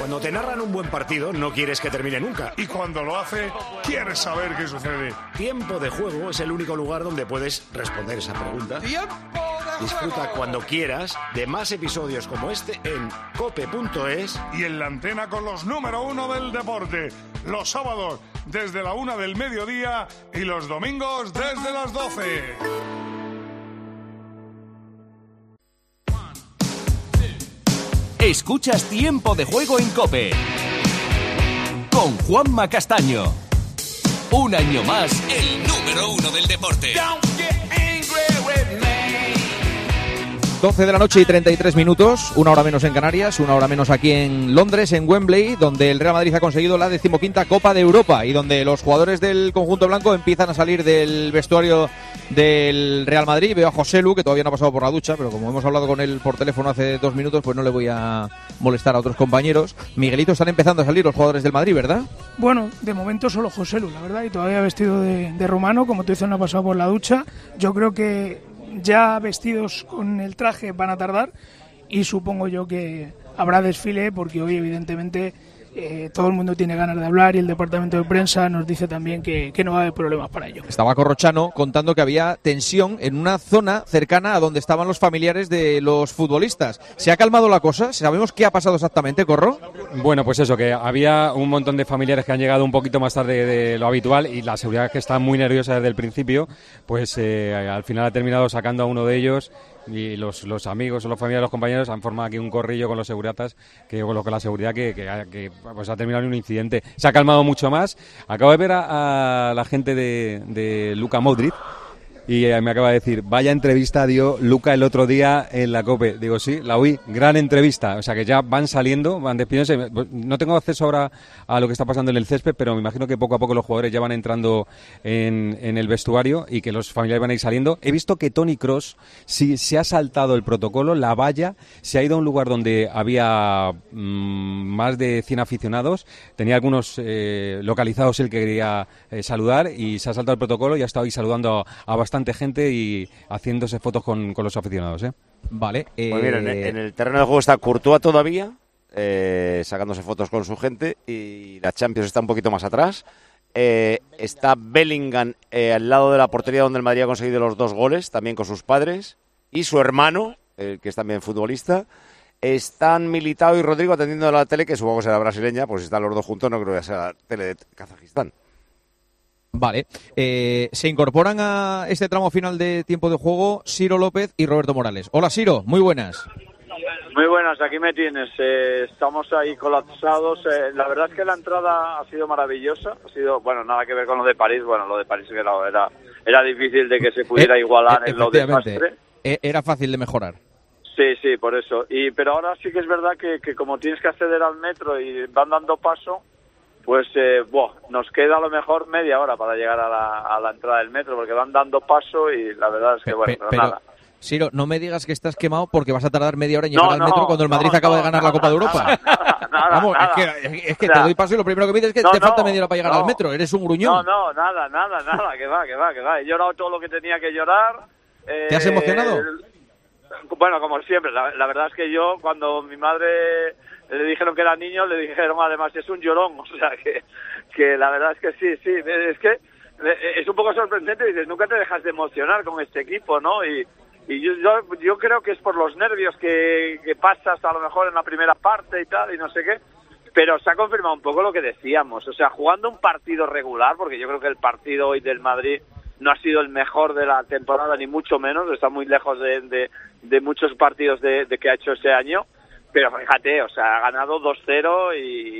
Cuando te narran un buen partido, no quieres que termine nunca. Y cuando lo hace, quieres saber qué sucede. Tiempo de Juego es el único lugar donde puedes responder esa pregunta. Disfruta cuando quieras de más episodios como este en cope.es y en la antena con los número 1 del deporte. Los sábados desde la 1 del mediodía y los domingos desde las 12. Escuchas Tiempo de Juego en COPE con Juanma Castaño. Un año más, el número 1 del deporte. 12 de la noche y 33 minutos, una hora menos en Canarias, una hora menos aquí en Londres, en Wembley, donde el Real Madrid ha conseguido la 15ª Copa de Europa y donde los jugadores del conjunto blanco empiezan a salir del vestuario del Real Madrid. Veo a Joselu, que todavía no ha pasado por la ducha, pero como hemos hablado con él por teléfono hace 2 minutos, pues no le voy a molestar a otros compañeros. Miguelito, están empezando a salir los jugadores del Madrid, ¿verdad? Bueno, de momento solo Joselu, la verdad, y todavía vestido de rumano, como tú dices, no ha pasado por la ducha. Yo creo que ya vestidos con el traje van a tardar y supongo yo que habrá desfile porque hoy evidentemente todo el mundo tiene ganas de hablar y el departamento de prensa nos dice también que no va a haber problemas para ello. Estaba Corrochano contando que había tensión en una zona cercana a donde estaban los familiares de los futbolistas. ¿Se ha calmado la cosa? ¿Sabemos qué ha pasado exactamente, Corro? Bueno, pues eso, que había un montón de familiares que han llegado un poquito más tarde de lo habitual y la seguridad, que está muy nerviosa desde el principio, pues al final ha terminado sacando a uno de ellos y los amigos o los familiares de los compañeros han formado aquí un corrillo con los seguratas, con la seguridad que pues ha terminado en un incidente. Se ha calmado mucho más. Acabo de ver a la gente de Luka Modric y me acaba de decir, vaya entrevista dio Luka el otro día en la COPE. Digo, sí, la oí, gran entrevista. O sea que ya van saliendo, van despidiéndose. No tengo acceso ahora a lo que está pasando en el césped, pero me imagino que poco a poco los jugadores ya van entrando en el vestuario y que los familiares van a ir saliendo. He visto que Toni Kroos sí se ha saltado el protocolo, la valla, se ha ido a un lugar donde había más de 100 aficionados, tenía algunos localizados él que quería saludar y se ha saltado el protocolo y ha estado ahí saludando a bastante gente y haciéndose fotos con los aficionados, ¿eh? Vale. Pues mira, en el terreno de juego está Courtois todavía, sacándose fotos con su gente, y la Champions está un poquito más atrás. Está Bellingham al lado de la portería donde el Madrid ha conseguido los 2 goles, también con sus padres, y su hermano, que es también futbolista. Están Militao y Rodrigo atendiendo a la tele, que supongo que será brasileña, pues si están los dos juntos no creo que sea la tele de Kazajistán. Vale, se incorporan a este tramo final de tiempo de juego Ciro López y Roberto Morales. Hola Ciro, muy buenas. Muy buenas, aquí me tienes. Estamos ahí colapsados. La verdad es que la entrada ha sido maravillosa. Ha sido, bueno, nada que ver con lo de París. Bueno, lo de París era difícil de que se pudiera igualar en lo de desastre. Era fácil de mejorar. Sí, por eso. Pero ahora sí que es verdad que como tienes que acceder al metro y van dando paso, pues nos queda a lo mejor media hora para llegar a la entrada del metro, porque van dando paso y la verdad es que, pero nada. Ciro, no me digas que estás quemado porque vas a tardar media hora en llegar al metro cuando el Madrid acaba de ganar la Copa de Europa. Vamos, es que te doy paso y lo primero que me dices es que te falta media hora para llegar al metro. Eres un gruñón. Nada, que va. He llorado todo lo que tenía que llorar. ¿Te has emocionado? Bueno, como siempre. La verdad es que yo, cuando mi madre le dijeron que era niño, le dijeron además es un llorón, o sea que la verdad es que sí, es que es un poco sorprendente, dices, nunca te dejas de emocionar con este equipo, ¿no? Y yo creo que es por los nervios que pasas a lo mejor en la primera parte y tal, y no sé qué, pero se ha confirmado un poco lo que decíamos, o sea, jugando un partido regular, porque yo creo que el partido hoy del Madrid no ha sido el mejor de la temporada, ni mucho menos, está muy lejos de muchos partidos de que ha hecho ese año. Pero fíjate, o sea, ha ganado 2-0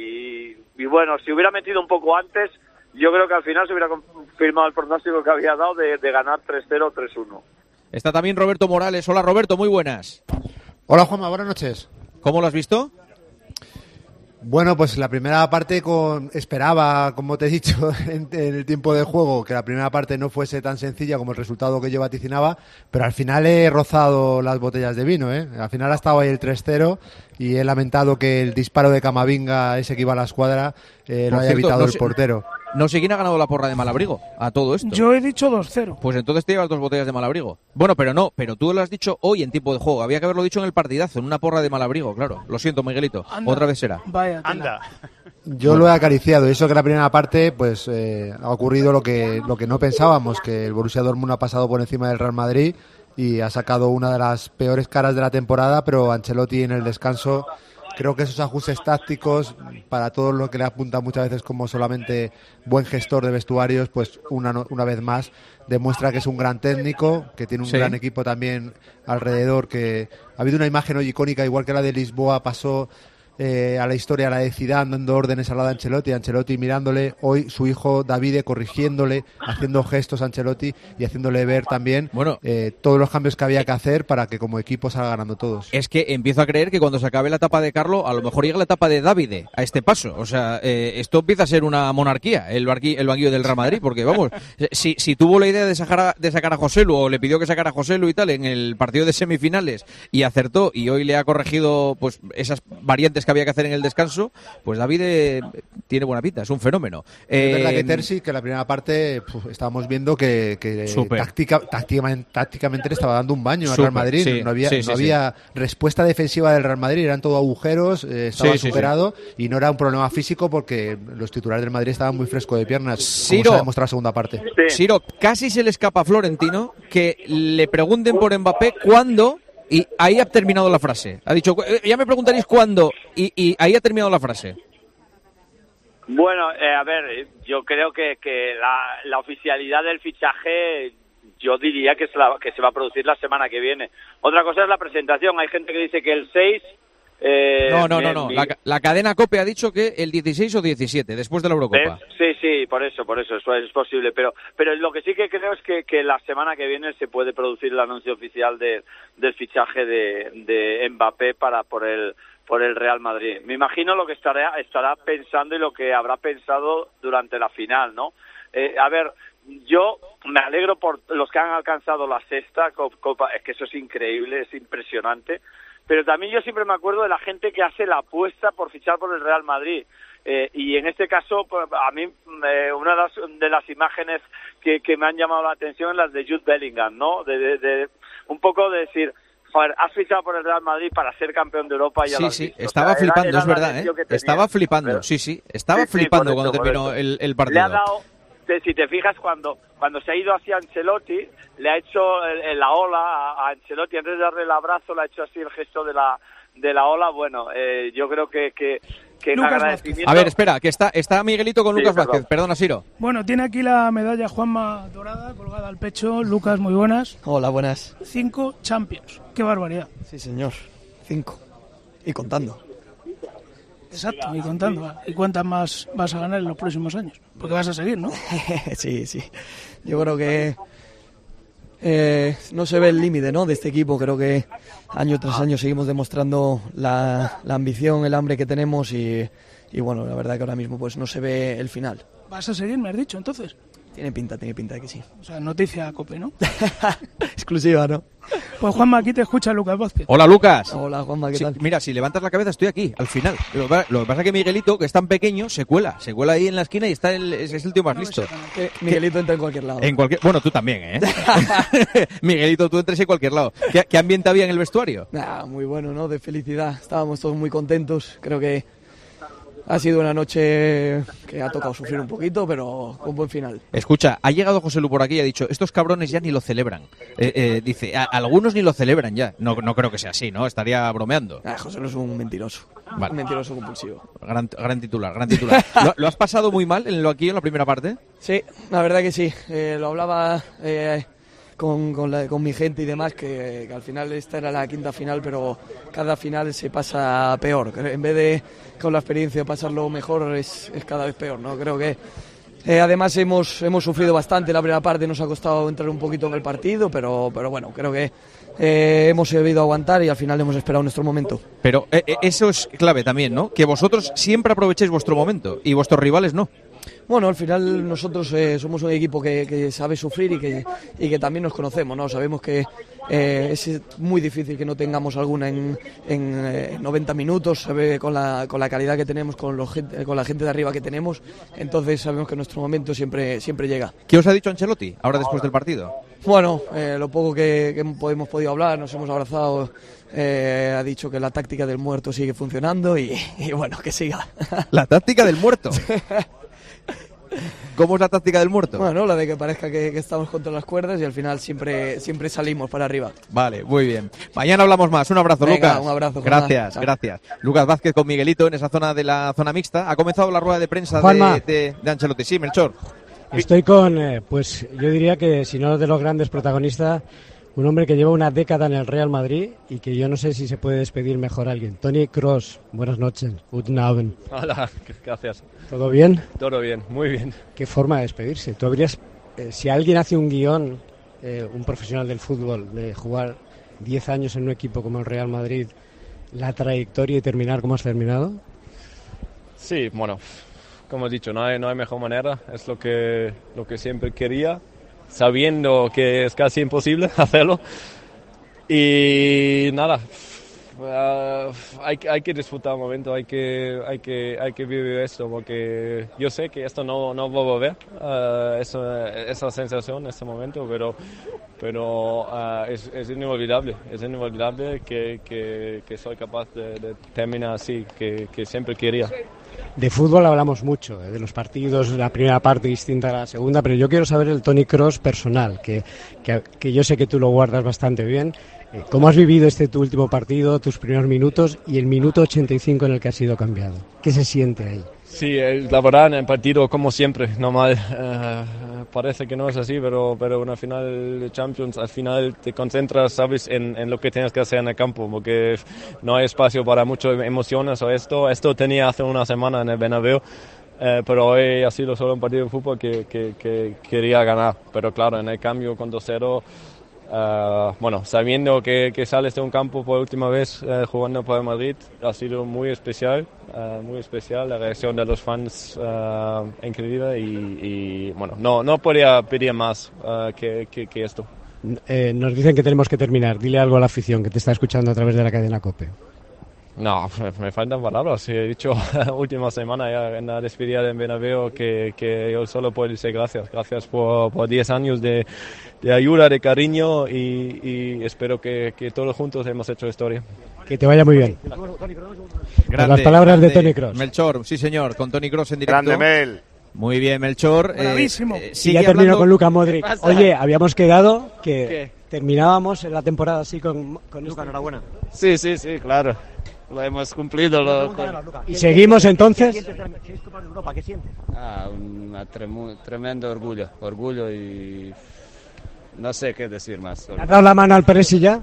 y bueno, si hubiera metido un poco antes, yo creo que al final se hubiera confirmado el pronóstico que había dado de ganar 3-0 o 3-1. Está también Roberto Morales. Hola Roberto, muy buenas. Hola Juanma, buenas noches. ¿Cómo lo has visto? Bueno, pues la primera parte esperaba, como te he dicho, en el tiempo de juego, que la primera parte no fuese tan sencilla como el resultado que yo vaticinaba, pero al final he rozado las botellas de vino, ¿eh? Al final ha estado ahí el 3-0 y he lamentado que el disparo de Camavinga, ese que iba a la escuadra, lo haya evitado el portero. No sé quién ha ganado la porra de Malabrigo a todo esto. Yo he dicho 2-0. Pues entonces te llevas 2 botellas de Malabrigo. Bueno, pero tú lo has dicho hoy en tiempo de juego. Había que haberlo dicho en el partidazo, en una porra de Malabrigo, claro. Lo siento, Miguelito. Anda. Otra vez será. Vaya. Anda. Yo lo he acariciado, y eso que la primera parte pues ha ocurrido lo que no pensábamos, que el Borussia Dortmund ha pasado por encima del Real Madrid y ha sacado una de las peores caras de la temporada, pero Ancelotti en el descanso, creo que esos ajustes tácticos, para todo lo que le apunta muchas veces como solamente buen gestor de vestuarios, pues una vez más demuestra que es un gran técnico, que tiene un gran equipo también alrededor, que ha habido una imagen hoy icónica, igual que la de Lisboa pasó a la historia, la de Zidane dando órdenes al lado de Ancelotti mirándole, hoy su hijo Davide corrigiéndole, haciendo gestos a Ancelotti y haciéndole ver también todos los cambios que había que hacer para que como equipo salga ganando todos. Es que empiezo a creer que cuando se acabe la etapa de Carlo, a lo mejor llega la etapa de Davide a este paso. O sea, esto empieza a ser una monarquía, el banquillo del Real Madrid, porque vamos, si tuvo la idea de sacar a Joselu, o le pidió que sacara a Joselu y tal en el partido de semifinales y acertó, y hoy le ha corregido pues esas variantes que había que hacer en el descanso, pues David tiene buena pinta, es un fenómeno. Es verdad que Terzi, que la primera parte estábamos viendo que tácticamente le estaba dando un baño al Real Madrid, sí, no había respuesta defensiva del Real Madrid, eran todo agujeros, estaba superado y no era un problema físico porque los titulares del Madrid estaban muy frescos de piernas, como se ha demostrado en la segunda parte. Siro, casi se le escapa a Florentino que le pregunten por Mbappé cuándo. Y ahí ha terminado la frase. Ha dicho, ya me preguntaréis cuándo. Y ahí ha terminado la frase. Bueno, a ver, yo creo que la oficialidad del fichaje, yo diría que se va a producir la semana que viene. Otra cosa es la presentación. Hay gente que dice que el 6... No. La cadena COPE ha dicho que el 16 o 17, después de la Eurocopa. Sí, por eso es posible. Pero lo que sí que creo es que la semana que viene se puede producir el anuncio oficial del fichaje de Mbappé por el Real Madrid. Me imagino lo que estará pensando y lo que habrá pensado durante la final, ¿no? A ver, yo me alegro por los que han alcanzado la sexta Copa, es que eso es increíble, es impresionante. Pero también yo siempre me acuerdo de la gente que hace la apuesta por fichar por el Real Madrid. Y en este caso, pues, a mí, una de las imágenes que me han llamado la atención es las de Jude Bellingham, ¿no? De un poco de decir, joder, has fichado por el Real Madrid para ser campeón de Europa. Sí, estaba flipando, es verdad, ¿eh? Estaba flipando, estaba flipando cuando terminó el partido. Le ha dado... Si te fijas, cuando se ha ido hacia Ancelotti, le ha hecho la ola a Ancelotti, antes de darle el abrazo, le ha hecho así el gesto de la ola. Bueno, yo creo que en agradecimiento... A ver, espera, que está Miguelito con Lucas Vázquez. Perdona, Siro. Bueno, tiene aquí la medalla Juanma dorada colgada al pecho. Lucas, muy buenas. Hola, buenas. 5 Champions. Qué barbaridad. Sí, señor. 5. Y contando. Exacto, y contando. ¿Y cuántas más vas a ganar en los próximos años? Porque vas a seguir, ¿no? Sí. Yo creo que no se ve el límite, ¿no?, de este equipo. Creo que año tras año seguimos demostrando la ambición, el hambre que tenemos y bueno, la verdad que ahora mismo pues no se ve el final. ¿Vas a seguir, me has dicho, entonces? Tiene pinta de que sí. O sea, noticia COPE, ¿no? Exclusiva, ¿no? Pues Juanma, aquí te escucha Lucas Vázquez. Hola, Lucas. Hola, Juanma, ¿qué tal? Mira, si levantas la cabeza estoy aquí, al final. Lo que pasa es que Miguelito, que es tan pequeño, se cuela ahí en la esquina y es el tío más listo. Miguelito entra en cualquier lado. Bueno, tú también, ¿eh? Miguelito, tú entres en cualquier lado. ¿Qué ambiente había en el vestuario? Muy bueno, ¿no? De felicidad. Estábamos todos muy contentos. Creo que ha sido una noche que ha tocado sufrir un poquito, pero con buen final. Escucha, ha llegado José Lu por aquí y ha dicho, estos cabrones ya ni lo celebran. Dice, algunos ni lo celebran ya. No creo que sea así, ¿no? Estaría bromeando. José Lu es un mentiroso. Vale. Un mentiroso compulsivo. Gran titular. ¿Lo has pasado muy mal en en la primera parte? Sí, la verdad que sí. Lo hablaba con mi gente y demás, que al final esta era la quinta final, pero cada final se pasa peor. En vez de con la experiencia pasarlo mejor, es cada vez peor, ¿no? Creo que además hemos sufrido bastante la primera parte, nos ha costado entrar un poquito en el partido, pero bueno, creo que hemos sabido aguantar y al final hemos esperado nuestro momento. Pero eso es clave también, ¿no? Que vosotros siempre aprovechéis vuestro momento y vuestros rivales no. Bueno, al final nosotros somos un equipo que sabe sufrir y que también nos conocemos, ¿no? Sabemos que es muy difícil que no tengamos alguna en 90 minutos, con la calidad que tenemos, con la gente de arriba que tenemos, entonces sabemos que nuestro momento siempre llega. ¿Qué os ha dicho Ancelotti ahora después del partido? Bueno, lo poco que hemos podido hablar, nos hemos abrazado, ha dicho que la táctica del muerto sigue funcionando y bueno, que siga. ¿La táctica del muerto? ¿Cómo es la táctica del muerto? Bueno, la de que parezca que estamos contra las cuerdas y al final siempre salimos para arriba. Vale, muy bien. Mañana hablamos más. Un abrazo, Venga, Lucas. un abrazo. Gracias. Lucas Vázquez con Miguelito en esa zona de la zona mixta. Ha comenzado la rueda de prensa de Ancelotti. Sí, Melchor. Estoy con, pues yo diría que si no de los grandes protagonistas, un hombre que lleva una década en el Real Madrid y que yo no sé si se puede despedir mejor a alguien. Toni Kroos, buenas noches. Guten Abend. Hola, gracias. ¿Todo bien? Todo bien, muy bien. ¿Qué forma de despedirse? ¿Tú habrías, si alguien hace un guión, un profesional del fútbol, de jugar 10 años en un equipo como el Real Madrid, la trayectoria y terminar como has terminado? Sí, bueno, como he dicho, no hay mejor manera. Es lo que siempre quería, sabiendo que es casi imposible hacerlo. Y nada, hay que disfrutar el momento, hay que vivir esto, porque yo sé que esto no va a volver, esa sensación, ese momento, pero es inolvidable que soy capaz de terminar así, que siempre quería. De fútbol hablamos mucho, de los partidos, la primera parte distinta a la segunda, pero yo quiero saber el Toni Kroos personal, que yo sé que tú lo guardas bastante bien. ¿Cómo has vivido tu último partido, tus primeros minutos y el minuto 85 en el que has sido cambiado? ¿Qué se siente ahí? Sí, la verdad, en el partido, como siempre, normal, parece que no es así, pero una final de Champions, al final te concentras, sabes, en lo que tienes que hacer en el campo, porque no hay espacio para muchas emociones o esto tenía hace una semana en el Bernabéu, pero hoy ha sido solo un partido de fútbol que quería ganar, pero claro, en el cambio con 2-0, bueno, sabiendo que sales de un campo por última vez jugando para el Madrid, ha sido muy especial, la reacción de los fans increíble y bueno, no podía pedir más que esto. Nos dicen que tenemos que terminar, dile algo a la afición que te está escuchando a través de la cadena COPE. No, me faltan palabras. He dicho última semana ya en la despedida de Bernabéu que yo solo puedo decir gracias por 10 años de ayuda, de cariño y espero que todos juntos hemos hecho historia. Que te vaya muy bien. Grande, las palabras de Toni Kroos. Melchor, sí señor, con Toni Kroos en directo. Grande Mel. Muy bien, Melchor. Bravísimo. Y ya termino con Luka Modric. Oye, habíamos quedado que terminábamos la temporada así con Luka, enhorabuena. Sí, claro. Lo hemos cumplido. ¿Y seguimos entonces? ¿Qué sientes? Un tremendo orgullo y no sé qué decir más. ¿Has dado la mano al Presi ya?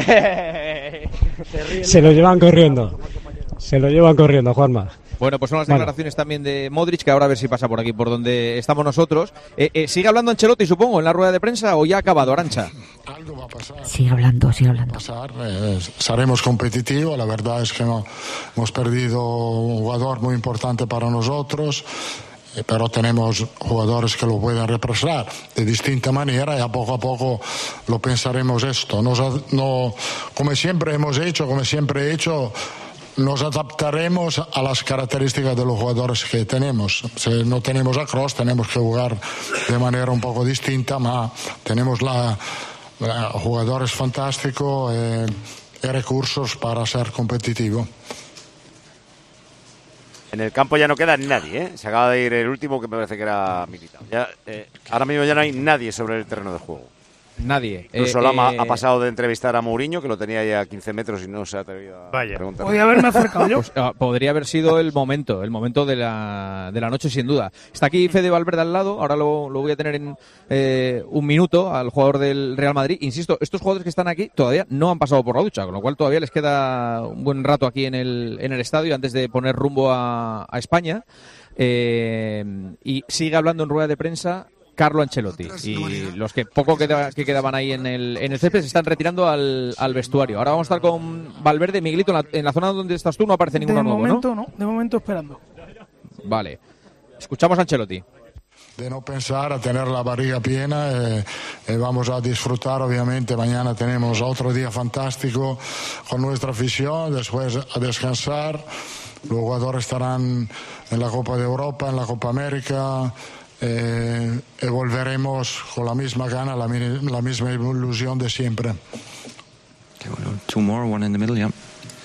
Se lo llevan corriendo, Juanma. Bueno, pues son las declaraciones también de Modric, que ahora a ver si pasa por aquí, por donde estamos nosotros. ¿Sigue hablando Ancelotti, supongo, en la rueda de prensa o ya ha acabado, Arantxa? Algo va a pasar. Sigue hablando. Seremos competitivos, la verdad es que no hemos perdido un jugador muy importante para nosotros, pero tenemos jugadores que lo pueden reemplazar de distinta manera y a poco lo pensaremos esto. Como siempre he hecho, nos adaptaremos a las características de los jugadores que tenemos. Si no tenemos a Kroos, tenemos que jugar de manera un poco distinta, pero tenemos jugadores fantásticos y recursos para ser competitivo. En el campo ya no queda nadie, ¿eh? Se acaba de ir el último, que me parece que era Militao. Ahora mismo ya no hay nadie sobre el terreno de juego. Nadie. Incluso Lama ha pasado de entrevistar a Mourinho, que lo tenía ya a 15 metros y no se ha atrevido a preguntar. Podría haberme acercado yo. Pues, podría haber sido el momento de la noche, sin duda. Está aquí Fede Valverde al lado, ahora lo voy a tener en un minuto al jugador del Real Madrid. Insisto, estos jugadores que están aquí todavía no han pasado por la ducha, con lo cual todavía les queda un buen rato aquí en el estadio antes de poner rumbo a España. Y sigue hablando en rueda de prensa Carlo Ancelotti, y los que que quedaban ahí en el césped se están retirando al vestuario. Ahora vamos a estar con Valverde. Miguelito, en la zona donde estás tú no aparece ninguno nuevo, ¿no? De momento esperando. Vale. Escuchamos a Ancelotti. De no pensar, a tener la barriga llena y vamos a disfrutar. Obviamente mañana tenemos otro día fantástico con nuestra afición, después a descansar. Los jugadores estarán en la Copa de Europa, en la Copa América y volveremos con la misma gana, la misma ilusión de siempre. Okay, well, two more, one in the middle, yeah.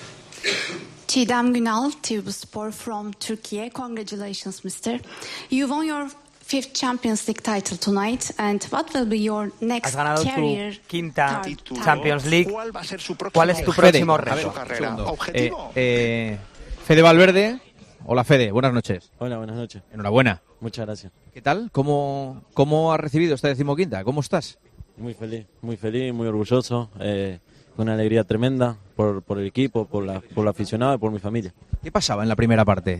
Çiğdem Günal, TVSport from Turkey. Congratulations, Mr. You won your 5th Champions League title tonight, and what will be your next Has ganado career tu quinta título. Champions League. ¿Cuál va a ser su próximo ¿Cuál es tu próximo Fede, reto? objetivo? Fede Valverde. Hola, Fede, buenas noches. Hola, buenas noches. Enhorabuena. Muchas gracias. ¿Qué tal? ¿Cómo has recibido esta 15ª? ¿Cómo estás? Muy feliz, muy orgulloso, con una alegría tremenda por el equipo, por la aficionado y por mi familia. ¿Qué pasaba en la primera parte?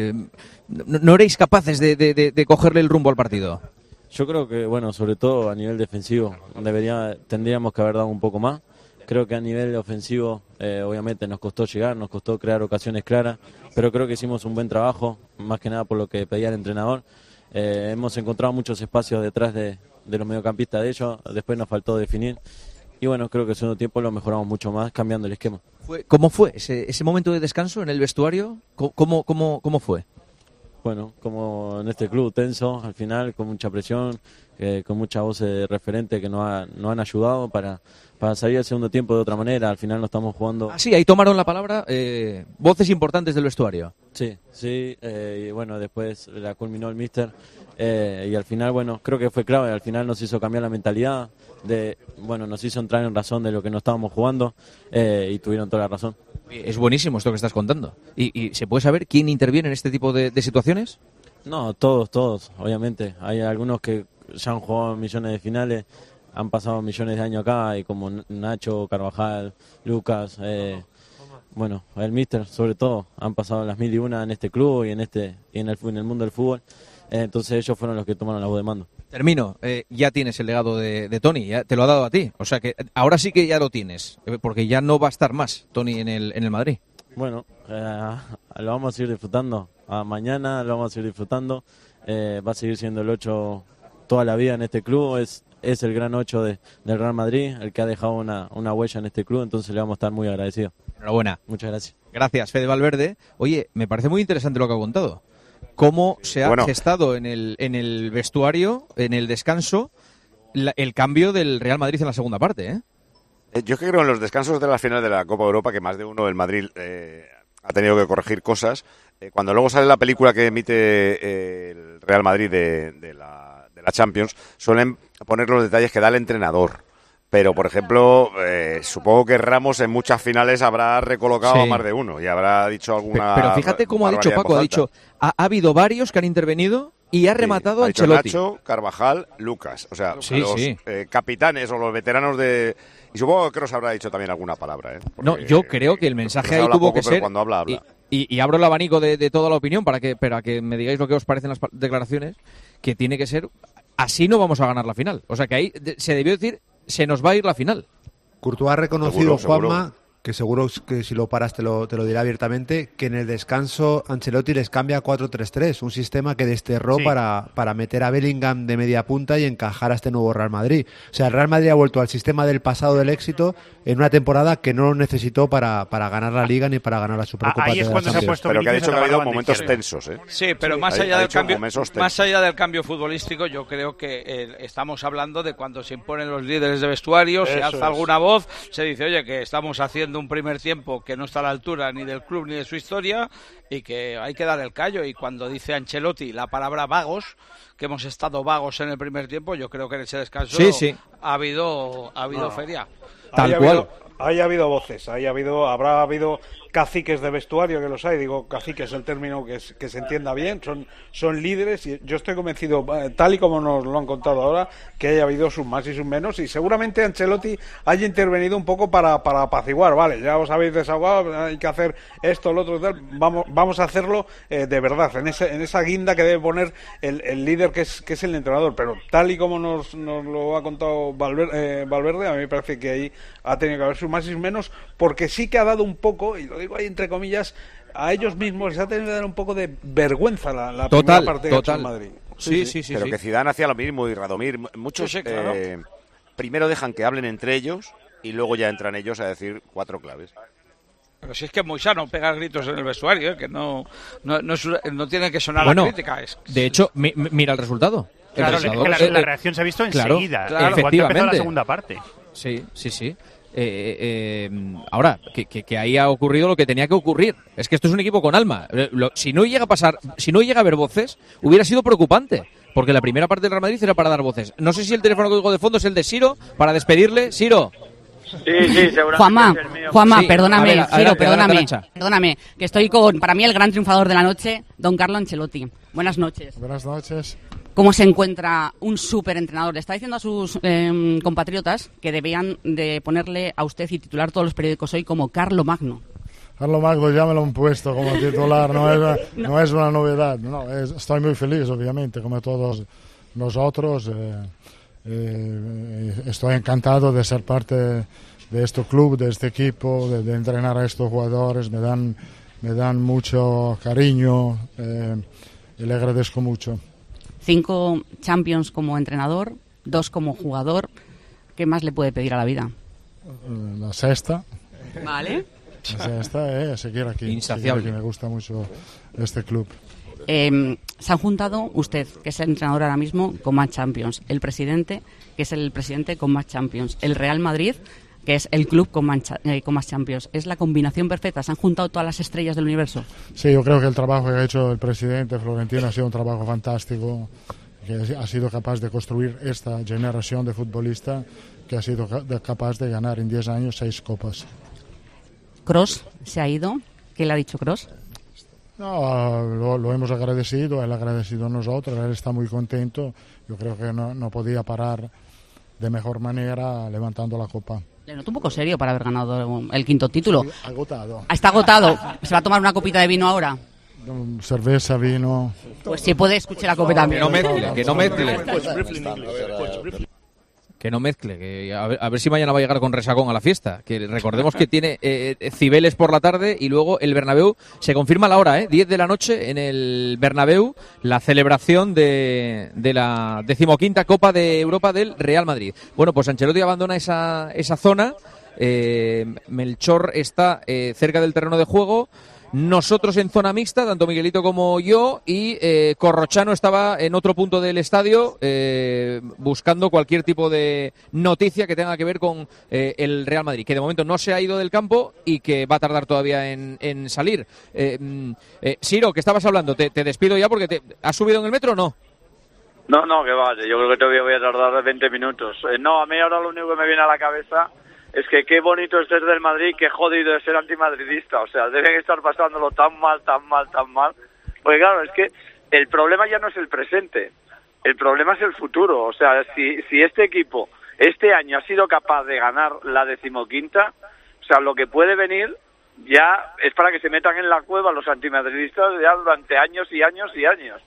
¿No erais capaces de cogerle el rumbo al partido? Yo creo que, bueno, sobre todo a nivel defensivo, tendríamos que haber dado un poco más. Creo que a nivel ofensivo, obviamente nos costó llegar, nos costó crear ocasiones claras, pero creo que hicimos un buen trabajo, más que nada por lo que pedía el entrenador. Hemos encontrado muchos espacios detrás de los mediocampistas de ellos, después nos faltó definir. Y bueno, creo que el segundo tiempo lo mejoramos mucho más cambiando el esquema. ¿Cómo fue ese momento de descanso en el vestuario? ¿Cómo fue? Bueno, como en este club, tenso, al final, con mucha presión, con muchas voces referentes que nos han ayudado para salir al segundo tiempo de otra manera. Al final no estamos jugando... Ah, sí, ahí tomaron la palabra voces importantes del vestuario. Sí, y bueno, después la culminó el míster y al final, bueno, creo que fue clave. Al final nos hizo cambiar la mentalidad, nos hizo entrar en razón de lo que no estábamos jugando y tuvieron toda la razón. Es buenísimo esto que estás contando. ¿Y se puede saber quién interviene en este tipo de situaciones? No, todos, obviamente. Hay algunos que ya han jugado millones de finales, han pasado millones de años acá, y como Nacho, Carvajal, Lucas, el míster sobre todo, han pasado las 1001 en este club y en el mundo del fútbol. Entonces ellos fueron los que tomaron la voz de mando. Termino, ya tienes el legado de Toni, ya te lo ha dado a ti, o sea que ahora sí que ya lo tienes, porque ya no va a estar más Toni en el Madrid. Bueno, lo vamos a seguir disfrutando, mañana lo vamos a seguir disfrutando, va a seguir siendo el 8 toda la vida en este club, es el gran 8 del Real Madrid, el que ha dejado una huella en este club, entonces le vamos a estar muy agradecidos. Enhorabuena. Muchas gracias. Gracias, Fede Valverde. Oye, me parece muy interesante lo que ha contado. Cómo se ha gestado en el vestuario, en el descanso, el cambio del Real Madrid en la segunda parte, ¿eh? Yo creo en los descansos de la final de la Copa de Europa que más de uno del Madrid ha tenido que corregir cosas. Cuando luego sale la película que emite el Real Madrid de la Champions, suelen poner los detalles que da el entrenador. Pero, por ejemplo, supongo que Ramos en muchas finales habrá recolocado a más de uno y habrá dicho alguna... Pero fíjate cómo ha dicho Paco, ha habido varios que han intervenido y ha rematado a Ancelotti. Nacho, Carvajal, Lucas, o sea, los capitanes o los veteranos de... Y supongo que os habrá dicho también alguna palabra, ¿eh? Porque, no, yo creo que el mensaje ahí tuvo que ser... Cuando habla. Y abro el abanico de toda la opinión para que me digáis lo que os parecen las declaraciones, que tiene que ser... Así no vamos a ganar la final. O sea, que ahí se debió decir... Se nos va a ir la final. Courtois ha reconocido, Juanma, que seguro que si lo paras te lo dirá abiertamente, que en el descanso Ancelotti les cambia a 4-3-3, un sistema que desterró para meter a Bellingham de media punta y encajar a este nuevo Real Madrid. O sea, el Real Madrid ha vuelto al sistema del pasado del éxito en una temporada que no lo necesitó para ganar la Liga ni para ganar la Supercopa. Ahí es cuando se ha puesto. Pero que ha dicho que ha habido momentos tensos, ¿eh? Sí, pero más allá del cambio futbolístico, yo creo que estamos hablando de cuando se imponen los líderes de vestuario, se alza alguna voz, se dice, oye, que estamos haciendo un primer tiempo que no está a la altura ni del club ni de su historia y que hay que dar el callo. Y cuando dice Ancelotti la palabra vagos, que hemos estado vagos en el primer tiempo, yo creo que en ese descanso ha habido feria. Tal cual. Ahí ha habido voces, habrá habido caciques de vestuario, que los hay, digo cacique es el término que se entienda bien, son líderes, y yo estoy convencido, tal y como nos lo han contado ahora, que haya habido sus más y sus menos, y seguramente Ancelotti haya intervenido un poco para apaciguar, vale, ya os habéis desahogado, hay que hacer esto, lo otro, tal, vamos a hacerlo de verdad, en esa guinda que debe poner el líder que es el entrenador, pero tal y como nos lo ha contado Valverde, a mí me parece que ahí ha tenido que haber sus más y sus menos, porque sí que ha dado un poco, y lo digo ahí entre comillas, a ellos mismos les ha tenido que dar un poco de vergüenza la total, primera parte total. del Madrid. Sí. Pero que Zidane hacía lo mismo y Radomir. Muchos claro. Primero dejan que hablen entre ellos y luego ya entran ellos a decir 4 claves. Pero si es que es muy sano pegar gritos en el vestuario, que no tiene que sonar bueno, la crítica. De hecho, mira el resultado. Claro, la reacción se ha visto enseguida. Claro, cuando empezó la segunda parte. Sí. Ahora, que ahí ha ocurrido lo que tenía que ocurrir. Es que esto es un equipo con alma. Si no llega a haber voces, hubiera sido preocupante. Porque la primera parte del Real Madrid era para dar voces. No sé si el teléfono que oigo de fondo es el de Siro, para despedirle. Siro. Sí, seguramente. Juanma, Sí, perdóname, a ver, Ciro, adelante, perdóname, que estoy con, para mí, el gran triunfador de la noche, don Carlo Ancelotti. Buenas noches. Buenas noches. ¿Cómo se encuentra un superentrenador? Le está diciendo a sus compatriotas que debían de ponerle a usted y titular todos los periódicos hoy como Carlo Magno. Carlo Magno ya me lo han puesto como titular, no es una novedad. Estoy muy feliz, obviamente, como todos nosotros. Estoy encantado de ser parte de este club, de este equipo, de entrenar a estos jugadores. Me dan mucho cariño y le agradezco mucho. 5 Champions como entrenador, 2 como jugador. ¿Qué más le puede pedir a la vida? La sexta. Vale. La sexta, seguir aquí. Insaciable. Seguir aquí. Me gusta mucho este club. Se han juntado usted, que es el entrenador ahora mismo, con más Champions, el presidente, que es el presidente con más Champions, el Real Madrid, que es el club con más Champions. Es la combinación perfecta, se han juntado todas las estrellas del universo. Sí, yo creo que el trabajo que ha hecho el presidente Florentino ha sido un trabajo fantástico, que ha sido capaz de construir esta generación de futbolistas que ha sido capaz de ganar en 10 años 6 copas. Kroos se ha ido. ¿Qué le ha dicho Kroos? No, lo hemos agradecido, él ha agradecido a nosotros, él está muy contento. Yo creo que no podía parar de mejor manera levantando la copa. Le noto un poco serio para haber ganado el 5º título. Agotado. Está agotado. ¿Se va a tomar una copita de vino ahora? Cerveza, vino. Pues si puede, escuche la copa también. Que no mezcle. Que no mezcle, que a ver si mañana va a llegar con resacón a la fiesta. Que recordemos que tiene Cibeles por la tarde y luego el Bernabéu. Se confirma la hora, 10 de la noche en el Bernabéu, la celebración de la 15ª Copa de Europa del Real Madrid. Bueno, pues Ancelotti abandona esa zona. Melchor está cerca del terreno de juego. Nosotros en zona mixta, tanto Miguelito como yo, y Corrochano estaba en otro punto del estadio buscando cualquier tipo de noticia que tenga que ver con el Real Madrid, que de momento no se ha ido del campo y que va a tardar todavía en salir. Siro, que estabas hablando, te despido ya porque ¿has subido en el metro o no? No, que vale, yo creo que todavía voy a tardar 20 minutos. No, a mí ahora lo único que me viene a la cabeza es que qué bonito es ser del Madrid, qué jodido es ser antimadridista. O sea, deben estar pasándolo tan mal. Porque claro, es que el problema ya no es el presente, el problema es el futuro. O sea, si este equipo este año ha sido capaz de ganar la 15ª, o sea, lo que puede venir ya es para que se metan en la cueva los antimadridistas ya durante años y años y años.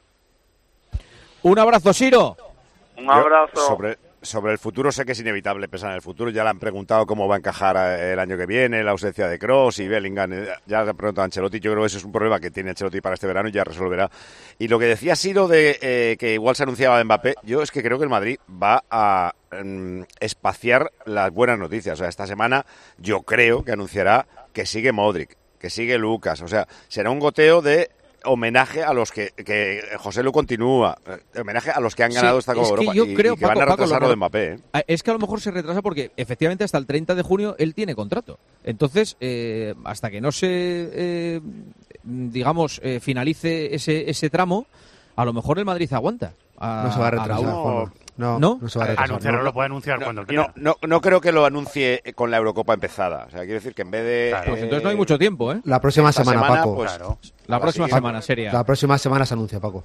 Un abrazo, Siro. Un abrazo. Sobre el futuro sé que es inevitable pensar en el futuro. Ya le han preguntado cómo va a encajar el año que viene, la ausencia de Kroos y Bellingham. Ya le han preguntado a Ancelotti. Yo creo que ese es un problema que tiene Ancelotti para este verano y ya resolverá. Y lo que decía Siro de que igual se anunciaba de Mbappé, yo es que creo que el Madrid va a espaciar las buenas noticias. O sea, esta semana yo creo que anunciará que sigue Modric, que sigue Lucas. O sea, será un goteo de homenaje a los que José Lu continúa, homenaje a los que han ganado esta Copa Europa yo creo, y que van a retrasar lo de Mbappé. Es que a lo mejor se retrasa porque efectivamente hasta el 30 de junio él tiene contrato. Entonces, hasta que no se, finalice ese tramo, a lo mejor el Madrid aguanta. No se va a retrasar. No se va a retrasar. Anunciarlo lo puede anunciar cuando quiera. No creo que lo anuncie con la Eurocopa empezada. O sea, quiero decir que en vez de... Claro, pues entonces no hay mucho tiempo, ¿eh? La próxima semana, Paco. Pues, claro. La próxima semana sería. La próxima semana se anuncia, Paco.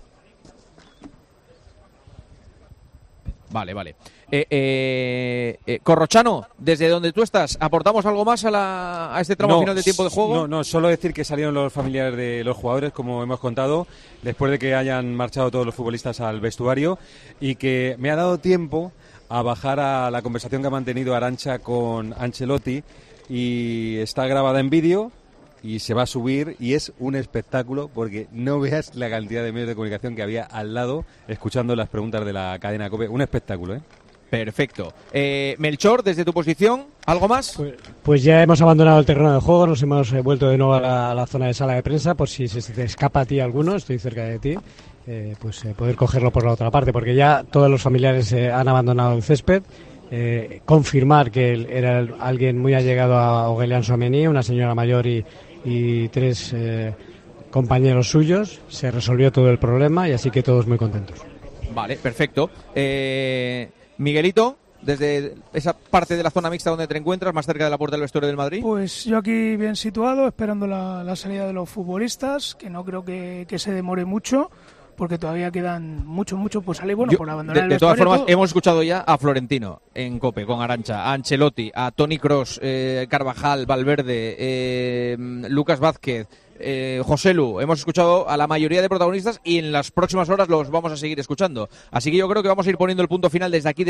Vale. Corrochano, desde donde tú estás, ¿aportamos algo más a este tramo final de tiempo de juego? No, solo decir que salieron los familiares de los jugadores, como hemos contado, después de que hayan marchado todos los futbolistas al vestuario, y que me ha dado tiempo a bajar a la conversación que ha mantenido Arantxa con Ancelotti, y está grabada en vídeo, y se va a subir y es un espectáculo porque no veas la cantidad de medios de comunicación que había al lado escuchando las preguntas de la cadena COPE. Un espectáculo, ¿eh? Perfecto. Melchor, desde tu posición, ¿algo más? Pues ya hemos abandonado el terreno de juego, nos hemos vuelto de nuevo a la zona de sala de prensa, por si se te escapa a ti alguno, estoy cerca de ti, poder cogerlo por la otra parte, porque ya todos los familiares han abandonado el césped. Confirmar que era alguien muy allegado a Aurélien Tchouameni, una señora mayor y 3 compañeros suyos. Se resolvió todo el problema y así que todos muy contentos. Vale, perfecto. Miguelito, desde esa parte de la zona mixta donde te encuentras, más cerca de la puerta del vestuario del Madrid. Pues yo aquí bien situado, esperando la salida de los futbolistas, que no creo que se demore mucho, porque todavía quedan mucho por salir, por abandonar el vestuario. De todas formas, hemos escuchado ya a Florentino en COPE, con Arantxa, a Ancelotti, a Toni Kroos, Carvajal, Valverde, Lucas Vázquez, Joselu. Hemos escuchado a la mayoría de protagonistas y en las próximas horas los vamos a seguir escuchando. Así que yo creo que vamos a ir poniendo el punto final desde aquí,